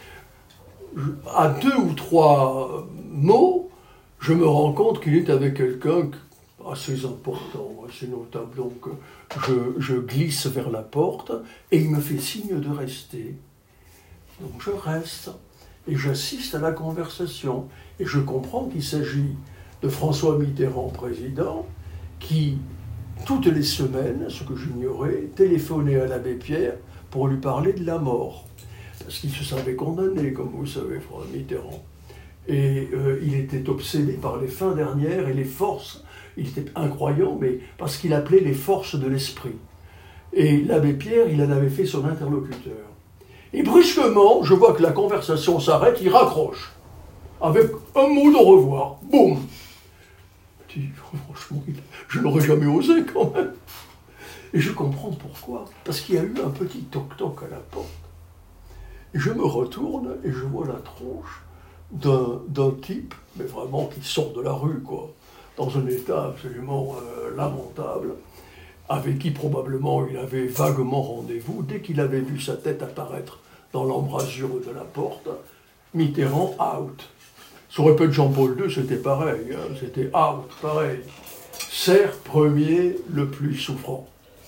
À 2 ou 3 mots, je me rends compte qu'il est avec quelqu'un assez important, assez notable. Donc je glisse vers la porte et il me fait signe de rester. Donc je reste et j'assiste à la conversation. Et je comprends qu'il s'agit de François Mitterrand, président, qui, toutes les semaines, ce que j'ignorais, téléphonait à l'abbé Pierre pour lui parler de la mort. Parce qu'il se savait condamné, comme vous savez, François Mitterrand. Et il était obsédé par les fins dernières et les forces. Il était incroyant, mais parce qu'il appelait les forces de l'esprit. Et l'abbé Pierre, il en avait fait son interlocuteur. Et brusquement, je vois que la conversation s'arrête, il raccroche. Avec un mot de revoir. Boum! Franchement, je n'aurais jamais osé quand même. Et je comprends pourquoi. Parce qu'il y a eu un petit toc-toc à la porte. Et je me retourne et je vois la tronche d'un type, mais vraiment qui sort de la rue, quoi, dans un état absolument lamentable, avec qui probablement il avait vaguement rendez-vous. Dès qu'il avait vu sa tête apparaître dans l'embrasure de la porte, Mitterrand out. Ça aurait pu être Jean-Paul II, c'était pareil, hein, c'était out, pareil. Serre premier le plus souffrant.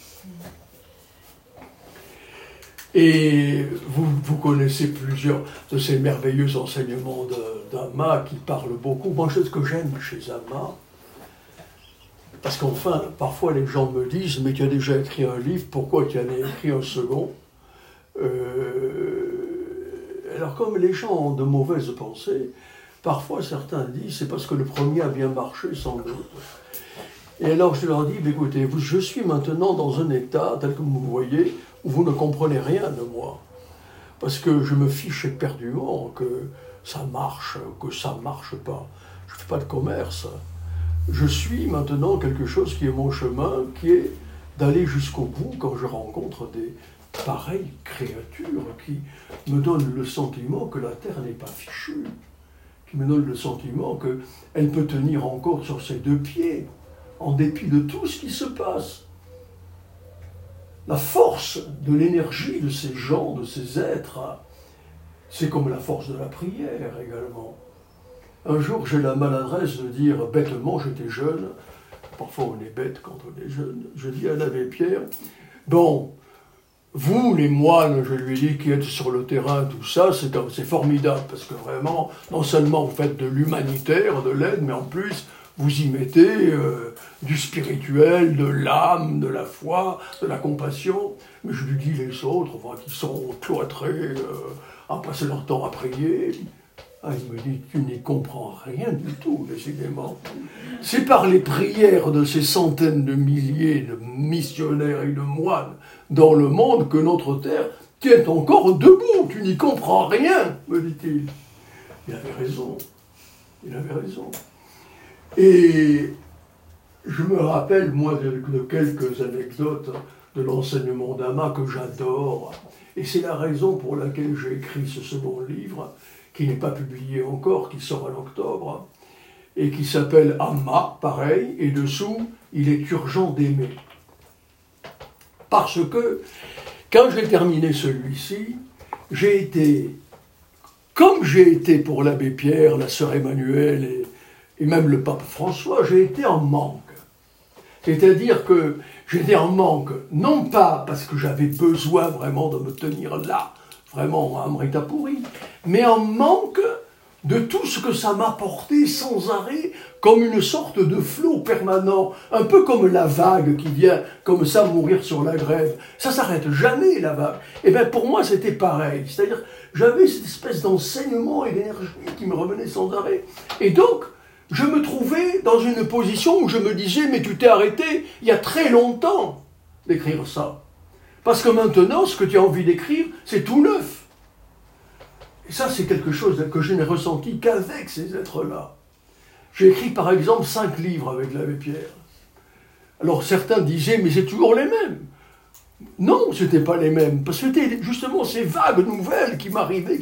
Et vous connaissez plusieurs de ces merveilleux enseignements d'Amas qui parlent beaucoup. Moi, ce que j'aime chez Amas, parce qu'enfin, parfois les gens me disent « Mais tu as déjà écrit un livre, pourquoi tu en as écrit un second ?» Alors comme les gens ont de mauvaises pensées, parfois certains disent « C'est parce que le premier a bien marché, sans doute. » Et alors je leur dis « Écoutez, je suis maintenant dans un état, tel que vous me voyez, où vous ne comprenez rien de moi. Parce que je me fiche éperdument que ça marche, que ça ne marche pas. Je ne fais pas de commerce. Je suis maintenant quelque chose qui est mon chemin, qui est d'aller jusqu'au bout quand je rencontre des pareilles créatures qui me donnent le sentiment que la Terre n'est pas fichue, qui me donnent le sentiment qu'elle peut tenir encore sur ses 2 pieds, en dépit de tout ce qui se passe. La force de l'énergie de ces gens, de ces êtres, c'est comme la force de la prière également. Un jour, j'ai la maladresse de dire bêtement, j'étais jeune, parfois on est bête quand on est jeune, je dis à l'abbé Pierre, bon, vous les moines, je lui dis, qui êtes sur le terrain, tout ça, c'est formidable, parce que vraiment, non seulement vous faites de l'humanitaire, de l'aide, mais en plus, vous y mettez du spirituel, de l'âme, de la foi, de la compassion. Mais je lui dis les autres, qui sont cloîtrés à passer leur temps à prier. Ah, il me dit, tu n'y comprends rien du tout, décidément. C'est par les prières de ces centaines de milliers de missionnaires et de moines dans le monde que notre terre tient encore debout. Tu n'y comprends rien, me dit-il. Il avait raison. Il avait raison. Et je me rappelle, moi, de quelques anecdotes de l'enseignement d'Amas que j'adore. Et c'est la raison pour laquelle j'ai écrit ce second livre, qui n'est pas publié encore, qui sort en octobre, et qui s'appelle Amma, pareil, et dessous, il est urgent d'aimer. Parce que, quand j'ai terminé celui-ci, j'ai été, comme j'ai été pour l'abbé Pierre, la sœur Emmanuelle et même le pape François, j'ai été en manque. C'est-à-dire que j'étais en manque, non pas parce que j'avais besoin vraiment de me tenir là, vraiment à Amrita Puri, mais en manque de tout ce que ça m'apportait sans arrêt, comme une sorte de flot permanent, un peu comme la vague qui vient comme ça mourir sur la grève. Ça s'arrête jamais, la vague. Et bien pour moi, c'était pareil. C'est-à-dire, j'avais cette espèce d'enseignement et d'énergie qui me revenait sans arrêt. Et donc, je me trouvais dans une position où je me disais, mais tu t'es arrêté il y a très longtemps d'écrire ça. Parce que maintenant, ce que tu as envie d'écrire, c'est tout neuf. Et ça, c'est quelque chose que je n'ai ressenti qu'avec ces êtres-là. J'ai écrit, par exemple, 5 livres avec l'abbé Pierre. Alors, certains disaient, mais c'est toujours les mêmes. Non, ce n'étaient pas les mêmes, parce que c'était justement ces vagues nouvelles qui m'arrivaient.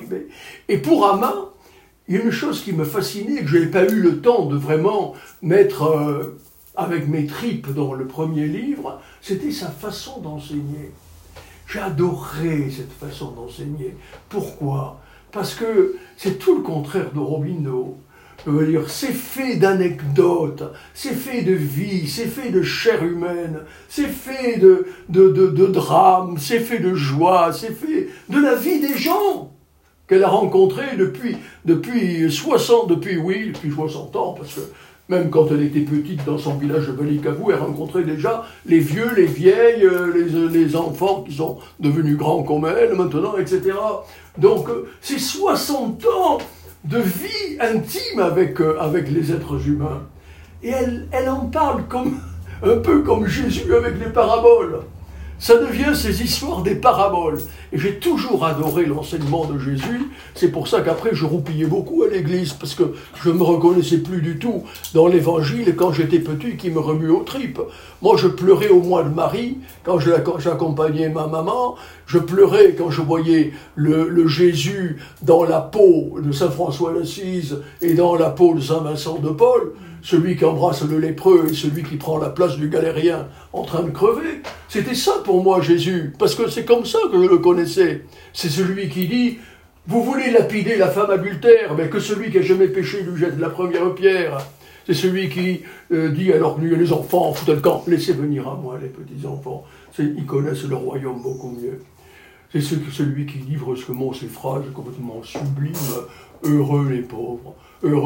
Et pour Amma, il y a une chose qui me fascinait, que je n'ai pas eu le temps de vraiment mettre avec mes tripes dans le premier livre, c'était sa façon d'enseigner. J'ai adoré cette façon d'enseigner. Pourquoi? Parce que c'est tout le contraire d'Aurobindo. Je veux dire, c'est fait d'anecdotes, c'est fait de vie, c'est fait de chair humaine, c'est fait de drame, c'est fait de joie, c'est fait de la vie des gens qu'elle a rencontrés depuis 60 ans, parce que même quand elle était petite dans son village de Balikavou, elle rencontrait déjà les vieux, les vieilles, les enfants qui sont devenus grands comme elle maintenant, etc. Donc, c'est 60 ans de vie intime avec les êtres humains. Et elle en parle un peu comme Jésus avec les paraboles. Ça devient ces histoires des paraboles. Et j'ai toujours adoré l'enseignement de Jésus. C'est pour ça qu'après, je roupillais beaucoup à l'église, parce que je ne me reconnaissais plus du tout dans l'évangile quand j'étais petit, qui me remuait aux tripes. Moi, je pleurais au mois de Marie, quand j'accompagnais ma maman. Je pleurais quand je voyais le Jésus dans la peau de Saint François d'Assise et dans la peau de Saint Vincent de Paul. Celui qui embrasse le lépreux et celui qui prend la place du galérien en train de crever. C'était ça pour moi, Jésus, parce que c'est comme ça que je le connaissais. C'est celui qui dit, vous voulez lapider la femme adultère, mais que celui qui n'a jamais péché lui jette la première pierre. C'est celui qui dit, alors que les enfants, foutez le camp, laissez venir à moi les petits-enfants. Ils connaissent le royaume beaucoup mieux. C'est celui qui dit brusquement ces phrases complètement sublimes, heureux les pauvres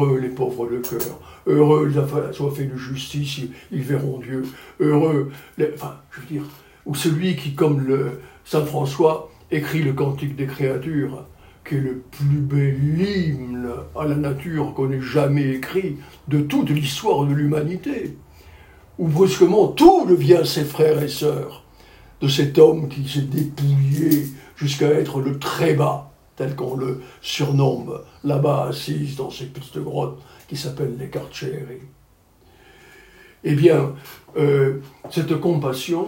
de cœur, heureux les assoiffés de justice, ils verront Dieu, heureux, je veux dire, ou celui qui, comme le Saint François, écrit le Cantique des créatures, qui est le plus bel hymne à la nature qu'on ait jamais écrit de toute l'histoire de l'humanité, où brusquement tout devient ses frères et sœurs, de cet homme qui s'est dépouillé jusqu'à être le très bas, tel qu'on le surnomme là-bas assise dans ces petites grottes qui s'appellent les Carceri. Eh bien, cette compassion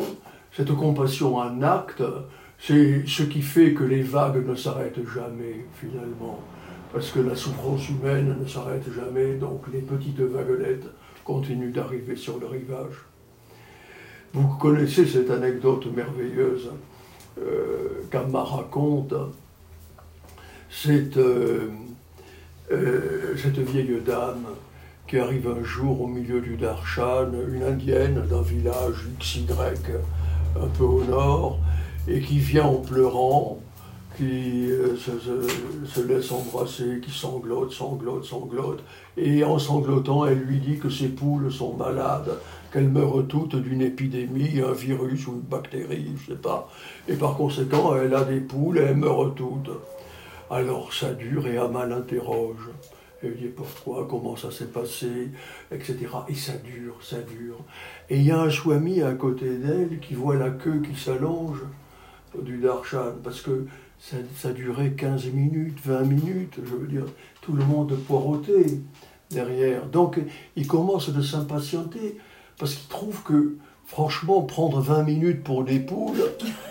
en acte, c'est ce qui fait que les vagues ne s'arrêtent jamais, finalement. Parce que la souffrance humaine ne s'arrête jamais, donc les petites vaguelettes continuent d'arriver sur le rivage. Vous connaissez cette anecdote merveilleuse qu'Amma raconte. Cette vieille dame qui arrive un jour au milieu du Darshan, une indienne d'un village XY, un peu au nord, et qui vient en pleurant, qui se laisse embrasser, qui sanglote, et en sanglotant, elle lui dit que ses poules sont malades, qu'elles meurent toutes d'une épidémie, un virus ou une bactérie, je ne sais pas, et par conséquent, elle a des poules et elles meurent toutes. Alors ça dure et Amma l'interroge. Elle dit pourquoi, comment ça s'est passé, etc. Et ça dure. Et il y a un swami à côté d'elle qui voit la queue qui s'allonge du darshan, parce que ça durait 15 minutes, 20 minutes, je veux dire, tout le monde poireautait derrière. Donc il commence de s'impatienter, parce qu'il trouve que, franchement, prendre 20 minutes pour des poules,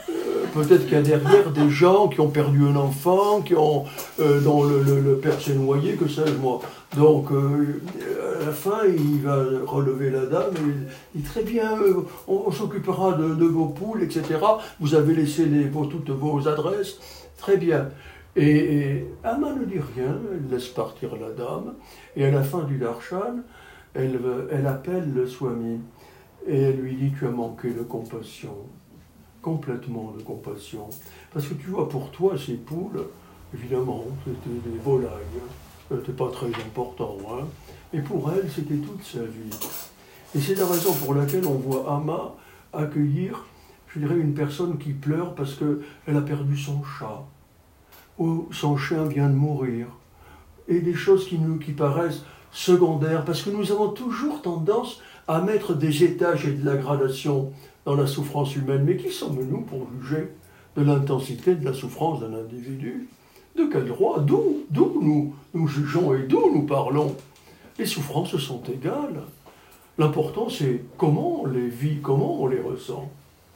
Peut-être qu'il y a derrière des gens qui ont perdu un enfant, dont le père s'est noyé, que sais-je moi. Donc, à la fin, il va relever la dame et il dit très bien, on s'occupera de vos poules, etc. Vous avez laissé toutes vos adresses, très bien. Et Amma ne dit rien, elle laisse partir la dame, et à la fin du darshan, elle appelle le swami, et elle lui dit, tu as manqué de compassion, complètement de compassion. Parce que tu vois, pour toi, ces poules, évidemment, c'était des volailles, c'était pas très important, hein. Et pour elle, c'était toute sa vie. Et c'est la raison pour laquelle on voit Amma accueillir, je dirais, une personne qui pleure parce qu'elle a perdu son chat, ou son chien vient de mourir, et des choses qui paraissent secondaires, parce que nous avons toujours tendance à mettre des étages et de la gradation dans la souffrance humaine. Mais qui sommes-nous pour juger de l'intensité de la souffrance d'un individu? De quel droit? D'où nous jugeons et d'où nous parlons? Les souffrances sont égales. L'important, c'est comment on les vit, comment on les ressent.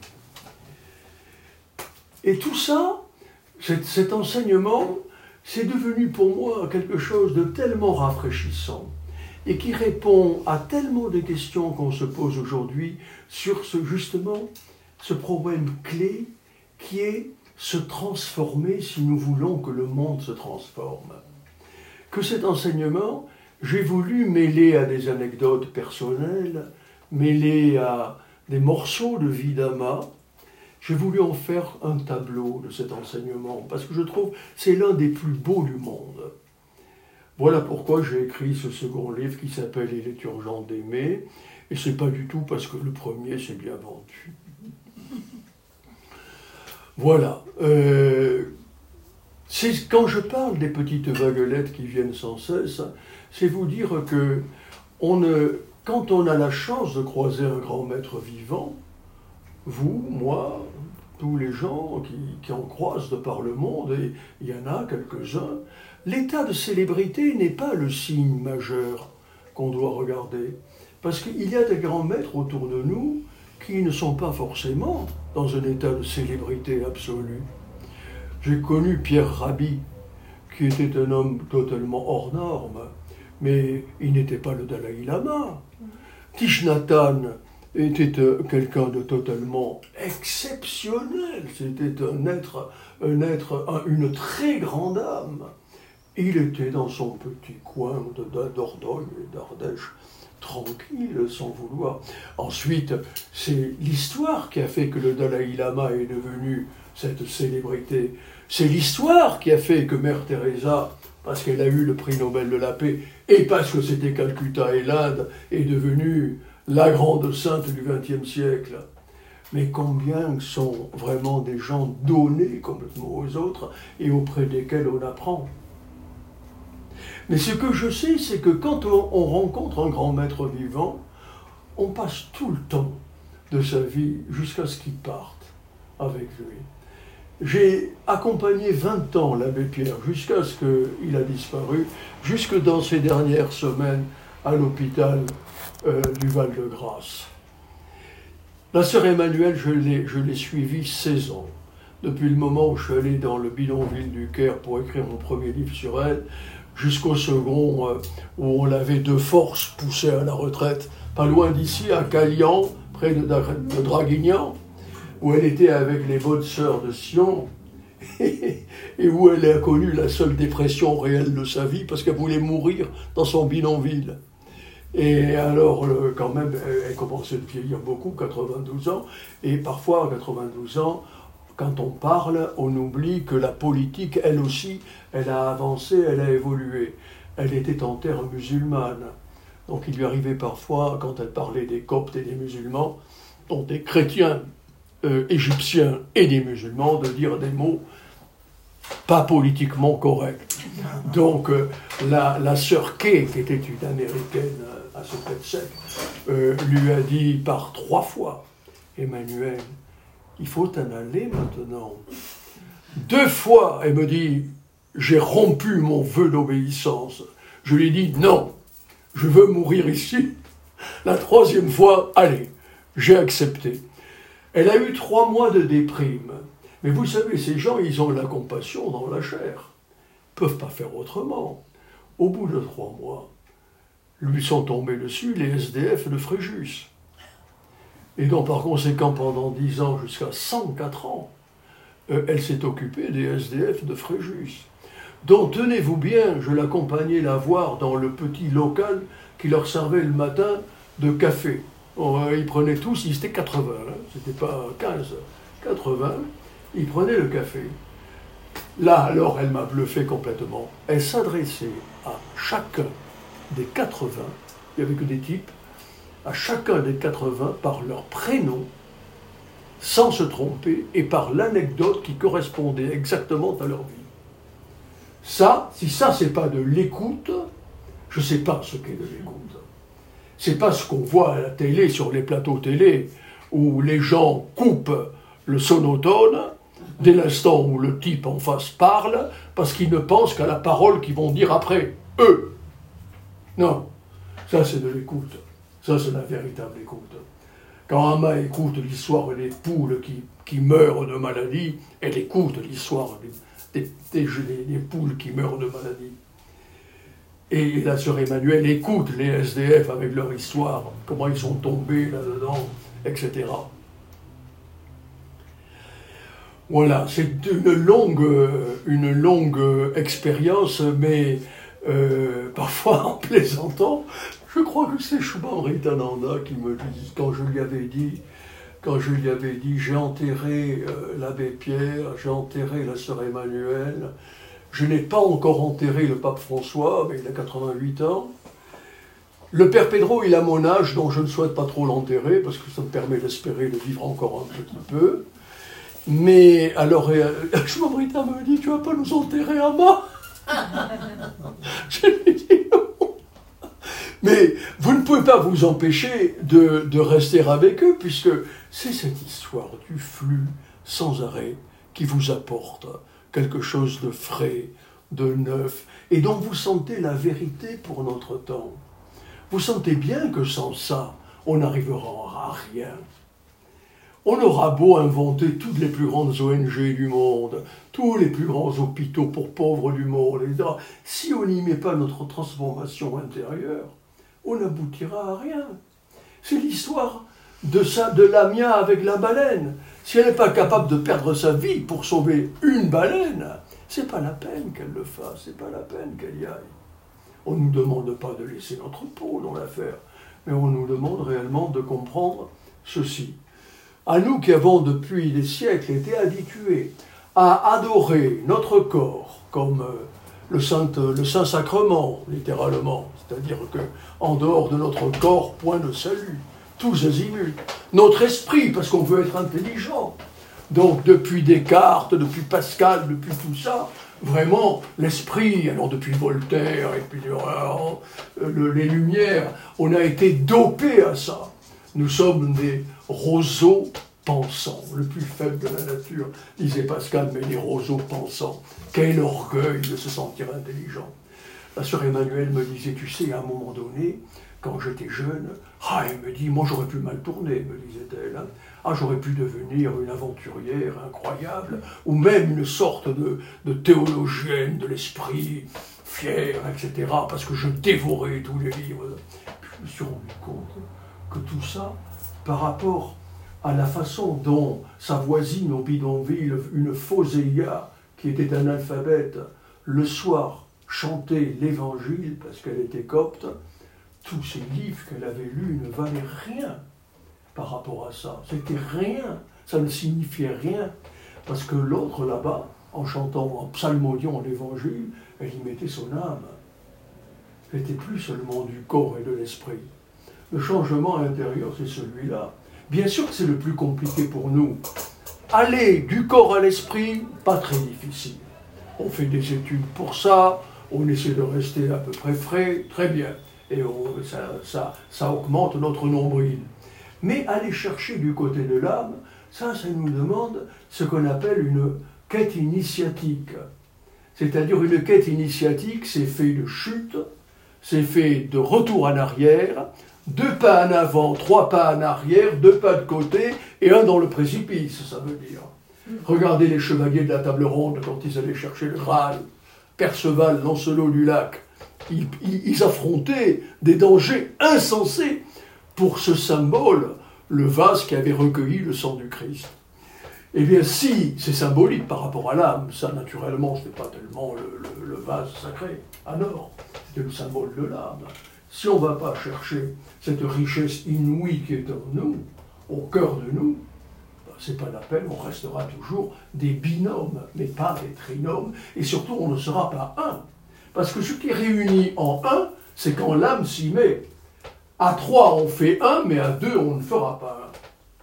Et tout ça, cet enseignement, c'est devenu pour moi quelque chose de tellement rafraîchissant et qui répond à tellement de questions qu'on se pose aujourd'hui sur justement ce problème clé qui est se transformer si nous voulons que le monde se transforme. Que cet enseignement, j'ai voulu mêler à des anecdotes personnelles, mêler à des morceaux de vie d'Amma. J'ai voulu en faire un tableau de cet enseignement, parce que je trouve que c'est l'un des plus beaux du monde. Voilà pourquoi j'ai écrit ce second livre qui s'appelle « Il est urgent d'aimer », et c'est pas du tout parce que le premier s'est bien vendu. Voilà. Quand je parle des petites vaguelettes qui viennent sans cesse, c'est vous dire que quand on a la chance de croiser un grand maître vivant, vous, moi, tous les gens qui en croisent de par le monde, et il y en a quelques-uns, l'état de célébrité n'est pas le signe majeur qu'on doit regarder. Parce qu'il y a des grands maîtres autour de nous qui ne sont pas forcément dans un état de célébrité absolue. J'ai connu Pierre Rabhi, qui était un homme totalement hors norme, mais il n'était pas le Dalai Lama. Thich Nhat Hanh était quelqu'un de totalement exceptionnel. C'était une très grande âme. Il était dans son petit coin d'Ordogne et d'Ardèche, tranquille, sans vouloir. Ensuite, c'est l'histoire qui a fait que le Dalai Lama est devenu cette célébrité. C'est l'histoire qui a fait que Mère Teresa, parce qu'elle a eu le prix Nobel de la paix, et parce que c'était Calcutta et l'Inde, est devenue la grande sainte du XXe siècle. Mais combien sont vraiment des gens donnés complètement aux autres et auprès desquels on apprend. Mais ce que je sais, c'est que quand on rencontre un grand maître vivant, on passe tout le temps de sa vie jusqu'à ce qu'il parte avec lui. J'ai accompagné 20 ans l'abbé Pierre jusqu'à ce qu'il a disparu, jusque dans ces dernières semaines à l'hôpital du Val-de-Grâce. La sœur Emmanuelle, je l'ai suivie 16 ans. Depuis le moment où je suis allé dans le bidonville du Caire pour écrire mon premier livre sur elle, jusqu'au second où on l'avait de force poussée à la retraite, pas loin d'ici, à Calian, près de Draguignan, où elle était avec les bonnes sœurs de Sion, et où elle a connu la seule dépression réelle de sa vie, parce qu'elle voulait mourir dans son bidonville. Et alors, quand même, elle commençait de vieillir beaucoup, 92 ans, et parfois, à 92 ans, quand on parle, on oublie que la politique, elle aussi, elle a avancé, elle a évolué. Elle était en terre musulmane. Donc il lui arrivait parfois, quand elle parlait des Coptes et des musulmans, donc des chrétiens égyptiens et des musulmans, de dire des mots pas politiquement corrects. Donc la sœur Kay, qui était une américaine à ce fait sec, lui a dit par 3 fois, Emmanuel, il faut t'en aller maintenant. 2 fois, elle me dit, j'ai rompu mon vœu d'obéissance. Je lui ai dit, non, je veux mourir ici. La 3e fois, allez, j'ai accepté. Elle a eu 3 mois de déprime. Mais vous savez, ces gens, ils ont la compassion dans la chair. Ils ne peuvent pas faire autrement. Au bout de 3 mois, lui sont tombés dessus les SDF de Fréjus. Et donc, par conséquent, pendant 10 ans, jusqu'à 104 ans, elle s'est occupée des SDF de Fréjus. Donc, tenez-vous bien, je l'accompagnais la voir dans le petit local qui leur servait le matin de café. Ils prenaient tous, ils étaient 80, hein, c'était pas 15, 80, ils prenaient le café. Là, alors, elle m'a bluffé complètement. Elle s'adressait à chacun des 80, il n'y avait que des types, à chacun des 80 par leur prénom, sans se tromper, et par l'anecdote qui correspondait exactement à leur vie. Ça, si ça, c'est pas de l'écoute, je ne sais pas ce qu'est de l'écoute. C'est pas ce qu'on voit à la télé, sur les plateaux télé, où les gens coupent le sonotone dès l'instant où le type en face parle, parce qu'ils ne pensent qu'à la parole qu'ils vont dire après, eux. Non, ça c'est de l'écoute. Ça c'est la véritable écoute. Quand Amma écoute l'histoire des poules qui meurent de maladie, elle écoute l'histoire des poules qui meurent de maladie. Et la sœur Emmanuelle écoute les SDF avec leur histoire, comment ils sont tombés là-dedans, etc. Voilà, c'est une longue expérience, mais parfois en plaisantant, je crois que c'est Shubhamritananda qui me dit, quand je lui avais dit, j'ai enterré l'abbé Pierre, j'ai enterré la sœur Emmanuelle, je n'ai pas encore enterré le pape François, mais il a 88 ans. Le père Pedro, il a mon âge, donc je ne souhaite pas trop l'enterrer, parce que ça me permet d'espérer de vivre encore un petit peu. Mais alors, Shubhamrita me dit, tu vas pas nous enterrer à mort? Je lui dis non. Mais vous ne pouvez pas vous empêcher de rester avec eux, puisque c'est cette histoire du flux sans arrêt qui vous apporte quelque chose de frais, de neuf, et dont vous sentez la vérité pour notre temps. Vous sentez bien que sans ça, on n'arrivera à rien. On aura beau inventer toutes les plus grandes ONG du monde, tous les plus grands hôpitaux pour pauvres du monde, etc. Si on n'y met pas notre transformation intérieure, on n'aboutira à rien. C'est l'histoire de Lamia avec la baleine. Si elle n'est pas capable de perdre sa vie pour sauver une baleine, c'est pas la peine qu'elle le fasse, c'est pas la peine qu'elle y aille. On ne nous demande pas de laisser notre peau dans l'affaire, mais on nous demande réellement de comprendre ceci. À nous qui avons depuis des siècles été habitués à adorer notre corps comme le Saint-Sacrement, littéralement, c'est-à-dire qu'en dehors de notre corps, point de salut, tous azimuts. Notre esprit, parce qu'on veut être intelligent. Donc depuis Descartes, depuis Pascal, depuis tout ça, vraiment l'esprit, alors depuis Voltaire et puis les Lumières, on a été dopés à ça. Nous sommes des roseaux pensants, le plus faible de la nature, disait Pascal, mais les roseaux pensants. Quel orgueil de se sentir intelligent. La sœur Emmanuelle me disait, tu sais, à un moment donné, quand j'étais jeune, elle me dit, moi j'aurais pu mal tourner, me disait-elle. J'aurais pu devenir une aventurière incroyable, ou même une sorte de théologienne de l'esprit, fière, etc., parce que je dévorais tous les livres. Puis je me suis rendu compte que tout ça, par rapport à la façon dont sa voisine au bidonville, une Fauséia, qui était analphabète, le soir chantait l'évangile parce qu'elle était copte, tous ces livres qu'elle avait lus ne valaient rien par rapport à ça. C'était rien, ça ne signifiait rien, parce que l'autre là-bas, en chantant, en psalmodiant l'évangile, elle y mettait son âme. Elle n'était plus seulement du corps et de l'esprit. Le changement intérieur, c'est celui-là. Bien sûr que c'est le plus compliqué pour nous. Aller du corps à l'esprit, pas très difficile. On fait des études pour ça, on essaie de rester à peu près frais, très bien. Et ça augmente notre nombril. Mais aller chercher du côté de l'âme, ça nous demande ce qu'on appelle une quête initiatique. C'est-à-dire une quête initiatique, c'est fait de chute, c'est fait de retour en arrière, 2 pas en avant, 3 pas en arrière, 2 pas de côté et 1 dans le précipice, ça veut dire. Regardez les chevaliers de la table ronde quand ils allaient chercher le Graal. Perceval, Lancelot du Lac, ils affrontaient des dangers insensés pour ce symbole, le vase qui avait recueilli le sang du Christ. Eh bien, si c'est symbolique par rapport à l'âme, ça naturellement, ce n'est pas tellement le vase sacré en or, c'est le symbole de l'âme. Si on ne va pas chercher cette richesse inouïe qui est en nous, au cœur de nous, c'est pas la peine, on restera toujours des binômes, mais pas des trinômes, et surtout on ne sera pas un. Parce que ce qui est réuni en un, c'est quand l'âme s'y met. À 3, on fait un, mais à 2, on ne fera pas un.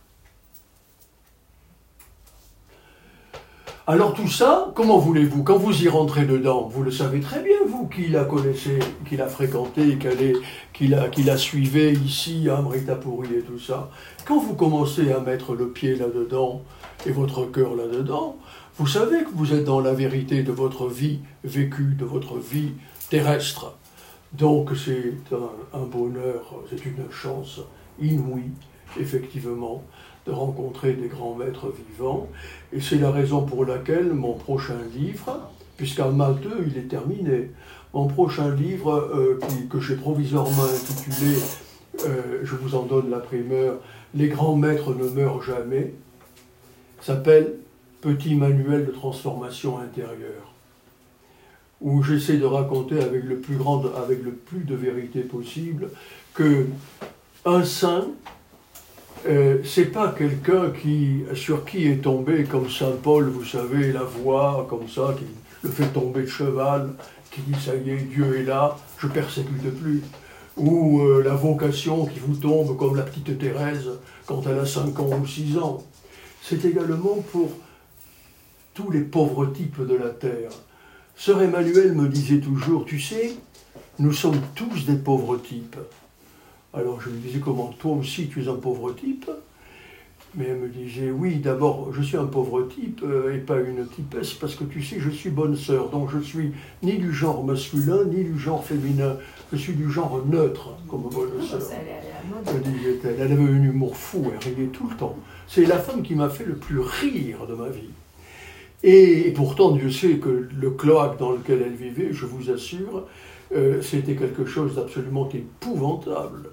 Alors tout ça, comment voulez-vous? Quand vous y rentrez dedans, vous le savez très bien, vous qui la connaissez, qui la fréquentez, qui la suivez ici à Amritsapuri et tout ça. Quand vous commencez à mettre le pied là-dedans et votre cœur là-dedans, vous savez que vous êtes dans la vérité de votre vie vécue, de votre vie terrestre. Donc c'est un bonheur, c'est une chance inouïe, effectivement, de rencontrer des grands maîtres vivants. Et c'est la raison pour laquelle mon prochain livre, puisqu'en Malte, il est terminé, mon prochain livre, que j'ai provisoirement intitulé, je vous en donne la primeur, « Les grands maîtres ne meurent jamais », s'appelle « Petit manuel de transformation intérieure », où j'essaie de raconter avec le plus de vérité possible que un saint, c'est pas quelqu'un sur qui est tombé comme Saint Paul, vous savez, la voix comme ça, qui le fait tomber de cheval, qui dit ça y est, Dieu est là, je persécute plus. Ou la vocation qui vous tombe comme la petite Thérèse quand elle a 5 ans ou 6 ans. C'est également pour tous les pauvres types de la terre. Sœur Emmanuel me disait toujours, tu sais, nous sommes tous des pauvres types. Alors je lui disais, comment, toi aussi tu es un pauvre type? Mais elle me disait, oui, d'abord, je suis un pauvre type et pas une typesse, parce que tu sais, je suis bonne sœur, donc je suis ni du genre masculin, ni du genre féminin. Je suis du genre neutre, comme bonne sœur. Me disait-elle. Elle avait un humour fou, elle riait tout le temps. C'est la femme qui m'a fait le plus rire de ma vie. Et pourtant, Dieu sait que le cloaque dans lequel elle vivait, je vous assure, c'était quelque chose d'absolument épouvantable.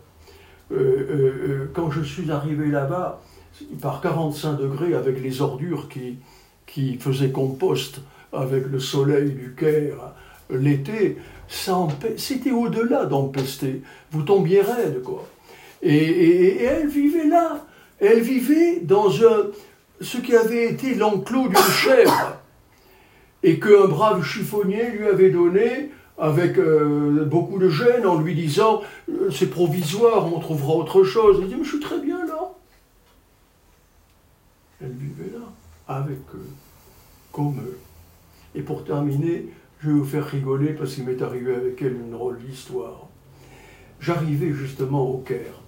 Quand je suis arrivé là-bas, par 45 degrés, avec les ordures qui faisaient compost avec le soleil du Caire l'été, c'était au-delà d'empester. Vous tombiez raide, quoi. Et elle vivait là. Elle vivait dans ce qui avait été l'enclos d'une chèvre, et qu'un brave chiffonnier lui avait donné avec beaucoup de gêne en lui disant « c'est provisoire, on trouvera autre chose ». Elle dit « mais je suis très bien là ». Elle vivait là, avec eux, comme eux. Et pour terminer, je vais vous faire rigoler parce qu'il m'est arrivé avec elle une drôle d'histoire. J'arrivais justement au Caire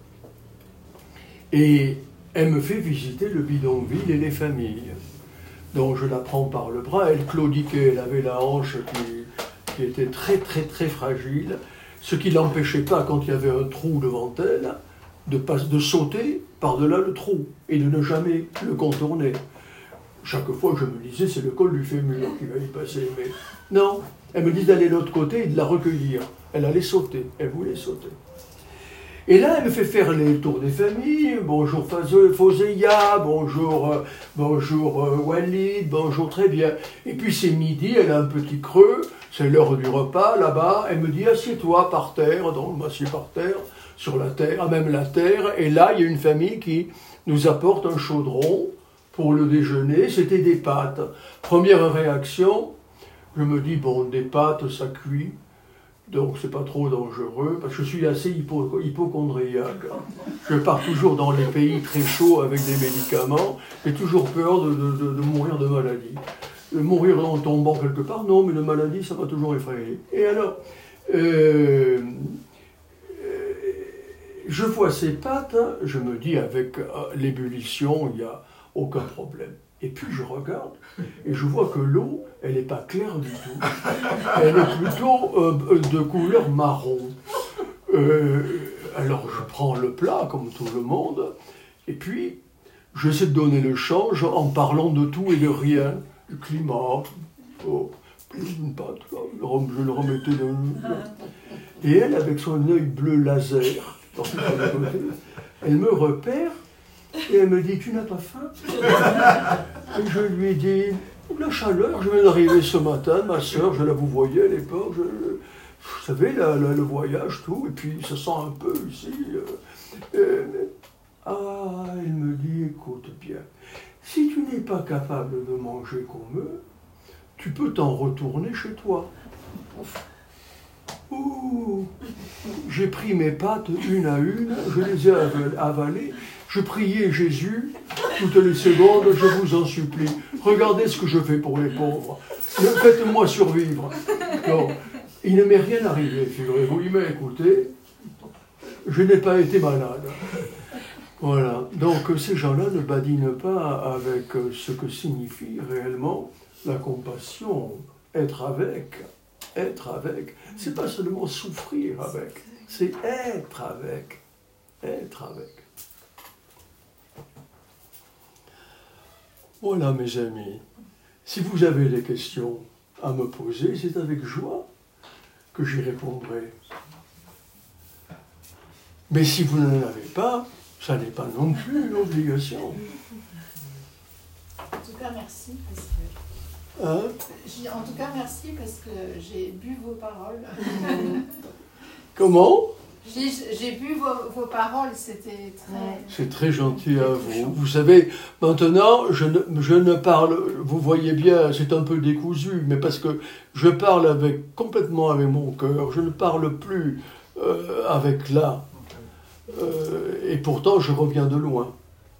et elle me fait visiter le bidonville et les familles. Donc je la prends par le bras, elle claudiquait, elle avait la hanche qui était très très très fragile, ce qui l'empêchait pas, quand il y avait un trou devant elle, de sauter par-delà le trou et de ne jamais le contourner. Chaque fois, je me disais, c'est le col du fémur qui va y passer, mais non. Elle me dit d'aller de l'autre côté et de la recueillir. Elle allait sauter, elle voulait sauter. Et là, elle me fait faire les tours des familles. Bonjour Fauzeya, bonjour Walid, bonjour, très bien. Et puis c'est midi, elle a un petit creux, c'est l'heure du repas, là-bas. Elle me dit, assieds-toi par terre, donc je m'assieds par terre, sur la terre, à même la terre. Et là, il y a une famille qui nous apporte un chaudron pour le déjeuner, c'était des pâtes. Première réaction, je me dis, bon, des pâtes, ça cuit. Donc c'est pas trop dangereux, parce que je suis assez hypochondriaque. Je pars toujours dans les pays très chauds avec des médicaments, j'ai toujours peur de mourir de maladie. Mourir en tombant quelque part, non, mais de maladie, ça m'a toujours effrayé. Et alors, je vois ces pâtes, je me dis avec l'ébullition, il n'y a aucun problème. Et puis je regarde et je vois que l'eau, elle n'est pas claire du tout. Elle est plutôt de couleur marron. Alors je prends le plat comme tout le monde et puis j'essaie de donner le change en parlant de tout et de rien, du climat, une pâte, je le remettais dans le... Et elle, avec son œil bleu laser, elle me repère et elle me dit, tu n'as pas faim? Et je lui ai dit, la chaleur, je viens d'arriver ce matin, ma soeur, je la vous voyais à l'époque, vous savez, le voyage, tout, et puis ça sent un peu ici. Elle me dit, écoute bien, si tu n'es pas capable de manger comme eux, tu peux t'en retourner chez toi. Ouh, j'ai pris mes pâtes une à une, je les ai avalées, je priais Jésus toutes les secondes, je vous en supplie, regardez ce que je fais pour les pauvres, faites-moi survivre. Non, il ne m'est rien arrivé, figurez-vous, il m'a écouté, je n'ai pas été malade. Voilà, donc ces gens-là ne badinent pas avec ce que signifie réellement la compassion, être avec. Être avec, c'est pas seulement souffrir avec, c'est être avec. Être avec. Voilà mes amis, si vous avez des questions à me poser, c'est avec joie que j'y répondrai. Mais si vous n'en avez pas, ça n'est pas non plus une obligation. En tout cas, merci. Parce que... Hein? En tout cas, merci parce que j'ai bu vos paroles. Comment? J'ai bu vos paroles, c'était très... C'est très gentil à vous. Vous savez, maintenant, je ne parle, vous voyez bien, c'est un peu décousu, mais parce que je parle complètement avec mon cœur, je ne parle plus avec là. Et pourtant, je reviens de loin.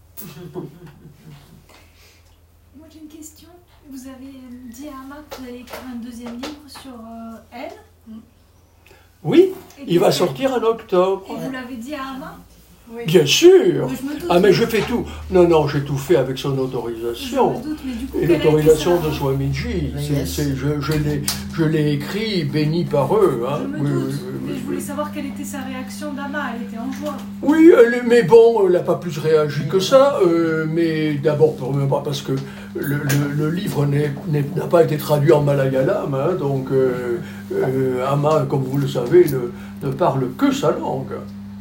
Moi, j'ai une question. Vous avez dit à Ama que vous allez écrire un deuxième livre sur elle. Oui, il va sortir en octobre. Et vous l'avez dit à Ama? Oui. Bien sûr. Mais je fais tout. Non, j'ai tout fait avec son autorisation. Je me doute, mais du coup, et l'autorisation de Swamiji. Je l'ai écrit, béni par eux. Hein. Je me doute. Mais je voulais savoir quelle était sa réaction d'Ama. Elle était en joie. Oui, mais bon, elle n'a pas plus réagi que ça. Mais d'abord, parce que le livre n'a pas été traduit en malayalam. Hein, donc, Ama, comme vous le savez, ne parle que sa langue.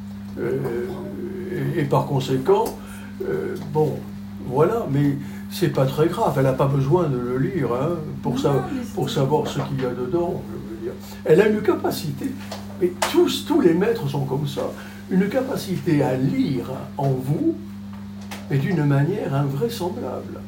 Et par conséquent, bon, voilà, mais c'est pas très grave, elle n'a pas besoin de le lire hein, pour savoir ce qu'il y a dedans, je veux dire. Elle a une capacité, mais tous les maîtres sont comme ça, une capacité à lire en vous, mais d'une manière invraisemblable.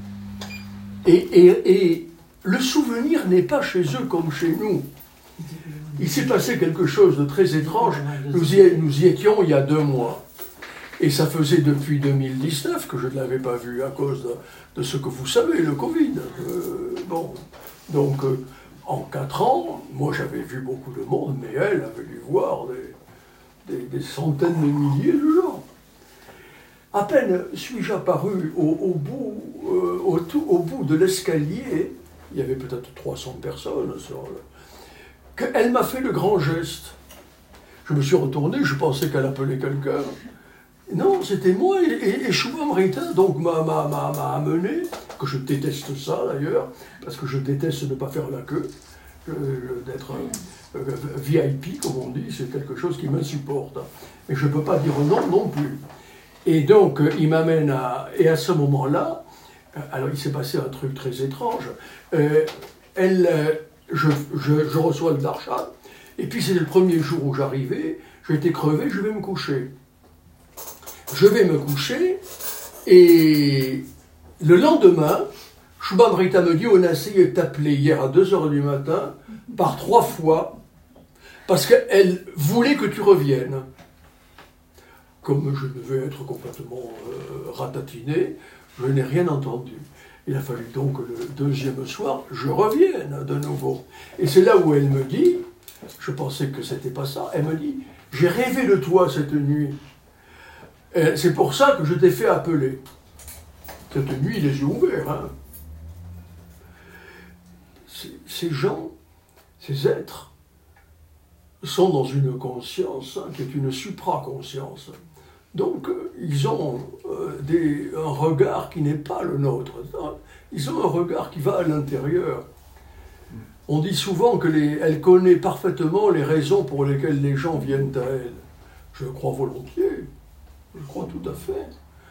Et le souvenir n'est pas chez eux comme chez nous. Il s'est passé quelque chose de très étrange, nous y étions il y a 2 mois. Et ça faisait depuis 2019 que je ne l'avais pas vu à cause de ce que vous savez, le Covid. Bon, donc en 4 ans, moi j'avais vu beaucoup de monde, mais elle avait dû voir des centaines de milliers de gens. À peine suis-je apparu au bout de l'escalier, il y avait peut-être 300 personnes qu'elle m'a fait le grand geste. Je me suis retourné, je pensais qu'elle appelait quelqu'un. Non, c'était moi, et Shubhamrita, donc m'a amené, que je déteste ça d'ailleurs, parce que je déteste ne pas faire la queue, d'être VIP, comme on dit, c'est quelque chose qui m'insupporte. Mais je ne peux pas dire non plus. Et donc, il m'amène et à ce moment-là, alors il s'est passé un truc très étrange, je reçois le darshan, et puis c'était le premier jour où j'arrivais, j'étais crevé, je vais me coucher. Je vais me coucher, et le lendemain, Shubhamrita me dit, on a essayé de t'appeler hier à 2h du matin, par 3 fois, parce qu'elle voulait que tu reviennes. Comme je devais être complètement ratatiné, je n'ai rien entendu. Il a fallu donc que le deuxième soir, je revienne de nouveau. Et c'est là où elle me dit, je pensais que c'était pas ça, elle me dit, j'ai rêvé de toi cette nuit. C'est pour ça que je t'ai fait appeler. Cette nuit, les yeux ouverts. Hein. Ces gens, ces êtres, sont dans une conscience qui est une supraconscience. Donc, ils ont un regard qui n'est pas le nôtre. Ils ont un regard qui va à l'intérieur. On dit souvent qu'elle connaît parfaitement les raisons pour lesquelles les gens viennent à elle. Je le crois volontiers. Je le crois tout à fait.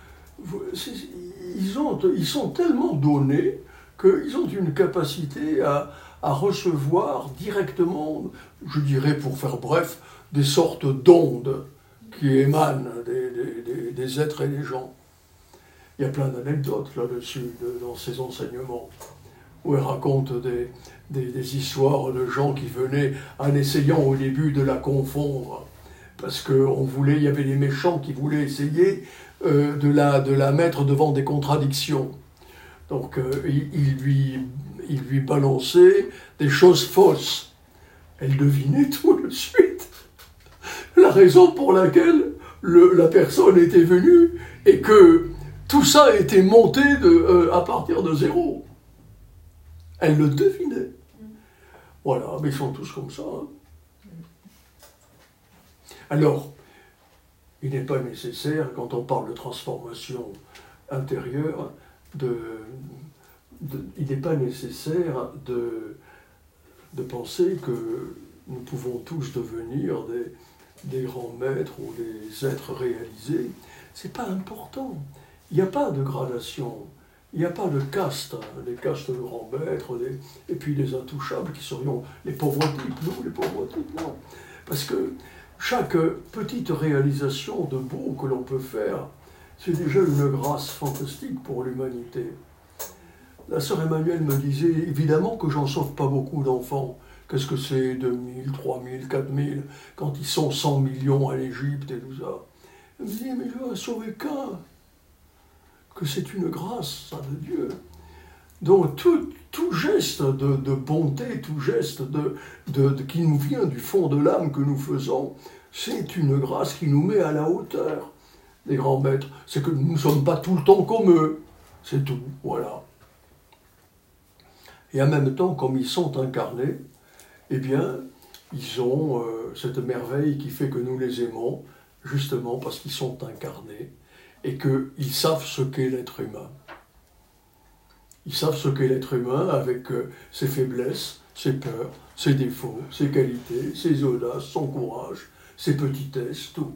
Ils sont tellement donnés qu'ils ont une capacité à recevoir directement, je dirais pour faire bref, des sortes d'ondes qui émanent des êtres et des gens. Il y a plein d'anecdotes là-dessus, dans ces enseignements, où elle raconte des histoires de gens qui venaient en essayant au début de la confondre, parce il y avait des méchants qui voulaient essayer de la mettre devant des contradictions. Donc il lui balançait des choses fausses. Elle devinait tout de suite la raison pour laquelle la personne était venue et que tout ça était monté à partir de zéro. Elle le devinait. Voilà, mais ils sont tous comme ça. Hein. Alors, il n'est pas nécessaire, quand on parle de transformation intérieure, il n'est pas nécessaire de penser que nous pouvons tous devenir des grands maîtres ou des êtres réalisés. C'est pas important. Il n'y a pas de gradation. Il n'y a pas de caste, des castes de grands maîtres, et puis des intouchables qui serions les pauvres types. Nous, les pauvres types, non. Parce que chaque petite réalisation de beau que l'on peut faire, c'est déjà une grâce fantastique pour l'humanité. La sœur Emmanuelle me disait, évidemment que j'en sauve pas beaucoup d'enfants. Qu'est-ce que c'est, 2000, 3000, 4000, quand ils sont 100 millions à l'Égypte et tout ça. Elle me disait, mais je n'en ai sauvé qu'un. Que c'est une grâce, ça, de Dieu. Donc tout geste de bonté, tout geste qui nous vient du fond de l'âme que nous faisons, c'est une grâce qui nous met à la hauteur des grands maîtres. C'est que nous ne sommes pas tout le temps comme eux. C'est tout, voilà. Et en même temps, comme ils sont incarnés, eh bien, ils ont cette merveille qui fait que nous les aimons, justement parce qu'ils sont incarnés, et qu'ils savent ce qu'est l'être humain. Ils savent ce qu'est l'être humain avec ses faiblesses, ses peurs, ses défauts, ses qualités, ses audaces, son courage, ses petitesses, tout.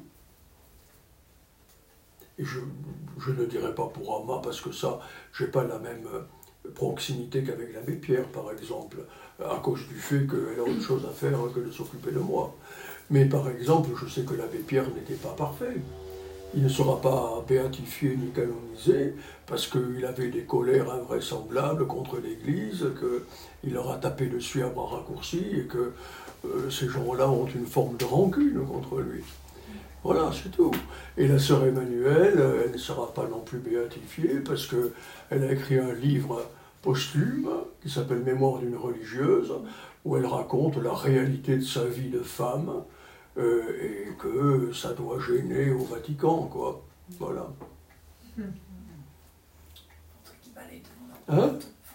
Et je ne dirais pas pour Amma, parce que ça, je n'ai pas la même proximité qu'avec l'abbé Pierre, par exemple, à cause du fait qu'elle a autre chose à faire que de s'occuper de moi. Mais par exemple, je sais que l'abbé Pierre n'était pas parfait. Il ne sera pas béatifié ni canonisé parce qu'il avait des colères invraisemblables contre l'Église, qu'il leur a tapé dessus à bras raccourcis et que ces gens-là ont une forme de rancune contre lui. Voilà, c'est tout. Et la sœur Emmanuelle, elle ne sera pas non plus béatifiée parce qu'elle a écrit un livre posthume qui s'appelle « Mémoire d'une religieuse » où elle raconte la réalité de sa vie de femme, et que ça doit gêner au Vatican, quoi. Voilà. Hein?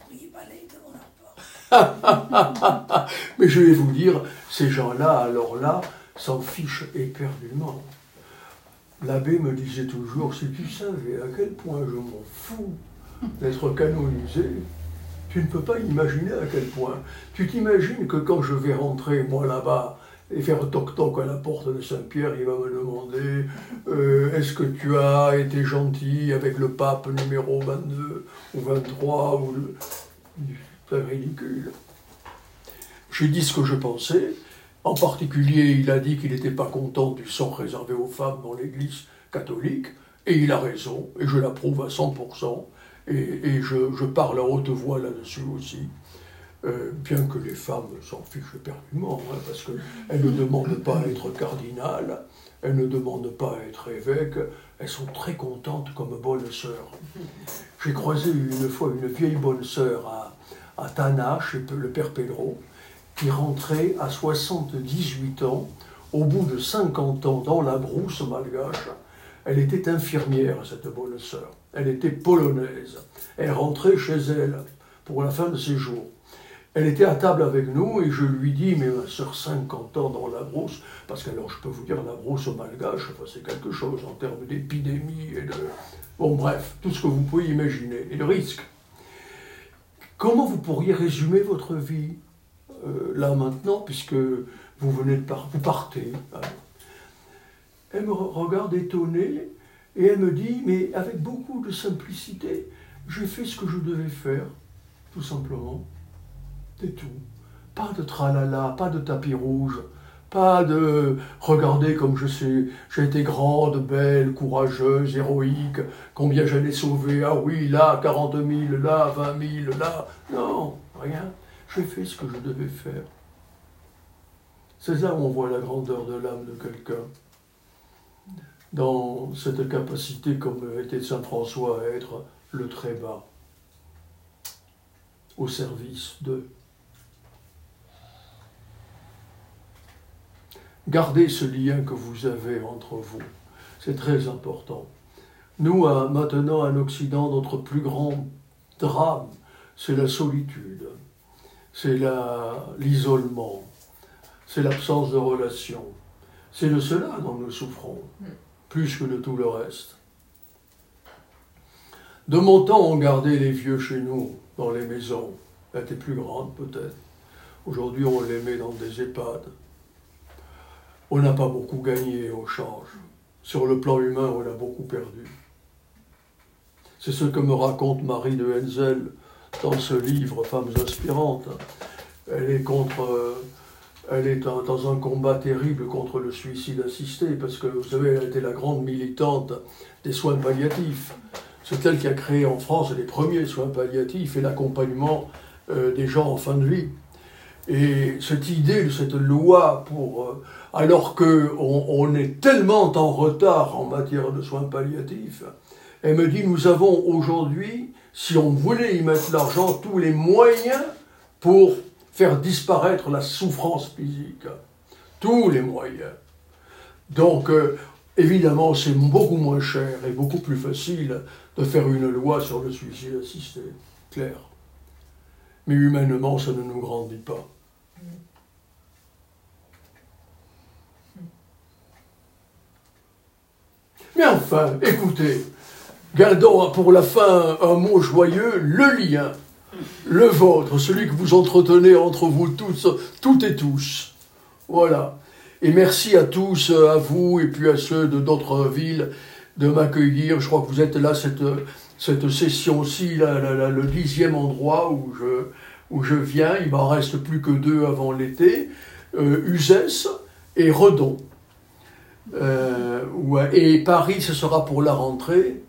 Mais je vais vous dire, ces gens-là, alors là, s'en fichent éperdument. L'abbé me disait toujours, si tu savais à quel point je m'en fous d'être canonisé, tu ne peux pas imaginer à quel point. Tu t'imagines que quand je vais rentrer, moi, là-bas, et faire toc-toc à la porte de Saint-Pierre, il va me demander est-ce que tu as été gentil avec le pape numéro 22 ou 23 ou c'est ridicule. J'ai dit ce que je pensais. En particulier, il a dit qu'il n'était pas content du sort réservé aux femmes dans l'Église catholique, et il a raison, et je l'approuve à 100%, et je parle à haute voix là-dessus aussi. Bien que les femmes s'en fichent éperdument, hein, parce qu'elles ne demandent pas à être cardinales, elles ne demandent pas à être évêques, elles sont très contentes comme bonnes sœurs. J'ai croisé une fois une vieille bonne sœur à Tana, chez le père Pedro, qui rentrait à 78 ans, au bout de 50 ans dans la brousse malgache. Elle était infirmière, cette bonne sœur. Elle était polonaise. Elle rentrait chez elle pour la fin de ses jours. Elle était à table avec nous et je lui dis, mais ma soeur, 50 ans dans la brousse, parce que alors je peux vous dire, la brousse au Malgache, enfin, c'est quelque chose en termes d'épidémie et de... Bon bref, tout ce que vous pouvez imaginer, et le risque. Comment vous pourriez résumer votre vie là maintenant, puisque vous venez de vous partez hein. Elle me regarde étonnée et elle me dit, mais avec beaucoup de simplicité, j'ai fait ce que je devais faire, tout simplement. C'est tout. Pas de tralala, pas de tapis rouge, pas de regardez comme j'ai été grande, belle, courageuse, héroïque, combien j'en ai sauvé, ah oui, là, 40 000, là, 20 000, là. Non, rien. J'ai fait ce que je devais faire. C'est là où on voit la grandeur de l'âme de quelqu'un. Dans cette capacité, comme était Saint François, à être le très bas, au service de. Gardez ce lien que vous avez entre vous, c'est très important. Nous, maintenant, en Occident, notre plus grand drame, c'est la solitude, c'est l'isolement, c'est l'absence de relations. C'est de cela dont nous souffrons, plus que de tout le reste. De mon temps, on gardait les vieux chez nous, dans les maisons. Elles étaient plus grandes, peut-être. Aujourd'hui, on les met dans des EHPAD. On n'a pas beaucoup gagné au change. Sur le plan humain, on a beaucoup perdu. C'est ce que me raconte Marie de Henzel dans ce livre, Femmes inspirantes. Elle est dans un combat terrible contre le suicide assisté, parce que, vous savez, elle était la grande militante des soins palliatifs. C'est elle qui a créé en France les premiers soins palliatifs et l'accompagnement des gens en fin de vie. Et cette idée de cette loi alors qu'on est tellement en retard en matière de soins palliatifs, elle me dit, nous avons aujourd'hui, si on voulait y mettre l'argent, tous les moyens pour faire disparaître la souffrance physique. Tous les moyens. Donc, évidemment, c'est beaucoup moins cher et beaucoup plus facile de faire une loi sur le suicide assisté. Clair. Mais humainement, ça ne nous grandit pas. Mais enfin, écoutez, gardons pour la fin un mot joyeux, le lien, le vôtre, celui que vous entretenez entre vous tous, toutes et tous. Voilà. Et merci à tous, à vous et puis à ceux de d'autres villes de m'accueillir. Je crois que vous êtes là, cette session-ci, le 10e endroit où je viens. Il m'en reste plus que 2 avant l'été. Uzès et Redon. Et Paris, ce sera pour la rentrée.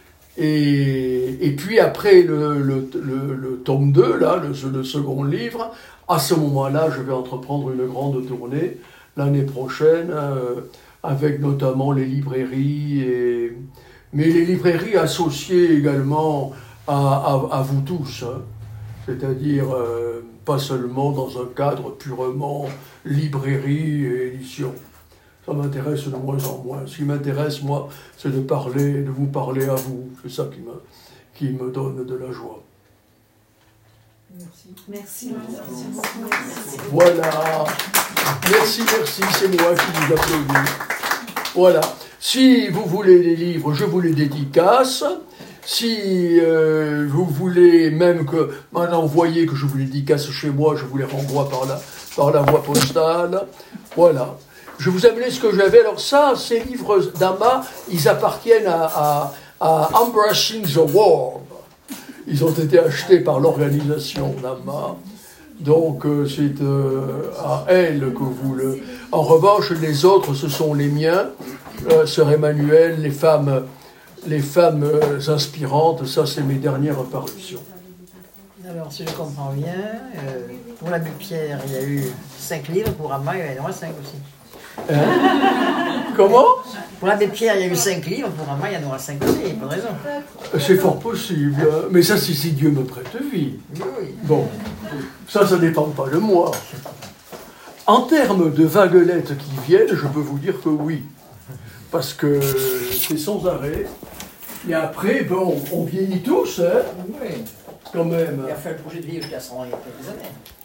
Et puis après le tome 2, là, le second livre, à ce moment-là, je vais entreprendre une grande tournée l'année prochaine, avec notamment les librairies, mais les librairies associées également à vous tous, hein. C'est-à-dire pas seulement dans un cadre purement librairie et édition. Ça m'intéresse de moins en moins. Ce qui m'intéresse, moi, c'est de vous parler à vous. C'est ça qui me donne de la joie. Merci. Merci. Voilà. Merci, c'est moi qui vous applaudis. Voilà. Si vous voulez les livres, je vous les dédicace. Si vous voulez même que m'envoyer que je vous les dédicace chez moi, je vous les renvoie par la voie postale. Voilà. Je vous amenais ce que j'avais. Alors ça, ces livres d'Ama, ils appartiennent à Embracing the World. Ils ont été achetés par l'organisation d'Ama. Donc c'est à elle que vous le... En revanche, les autres, ce sont les miens. Sœur Emmanuelle, les femmes inspirantes, ça c'est mes dernières parutions. Alors, si je comprends bien, pour l'abbé Pierre, il y a eu 5 livres, pour Ama, il y en aura 5 aussi. Comment ? Pour l'abbé Pierre, il y a eu 5 livres, pour Ama, il y en aura 5 aussi, il n'y a pas de raison. C'est fort possible, mais ça c'est si Dieu me prête vie. Oui. Bon, ça ne dépend pas de moi. En termes de vaguelettes qui viennent, je peux vous dire que oui. Parce que c'est sans arrêt. Et après, bon, on vieillit tous, hein. Oui. quand même. Il a fait le projet de vie jusqu'à 100 il y a quelques années.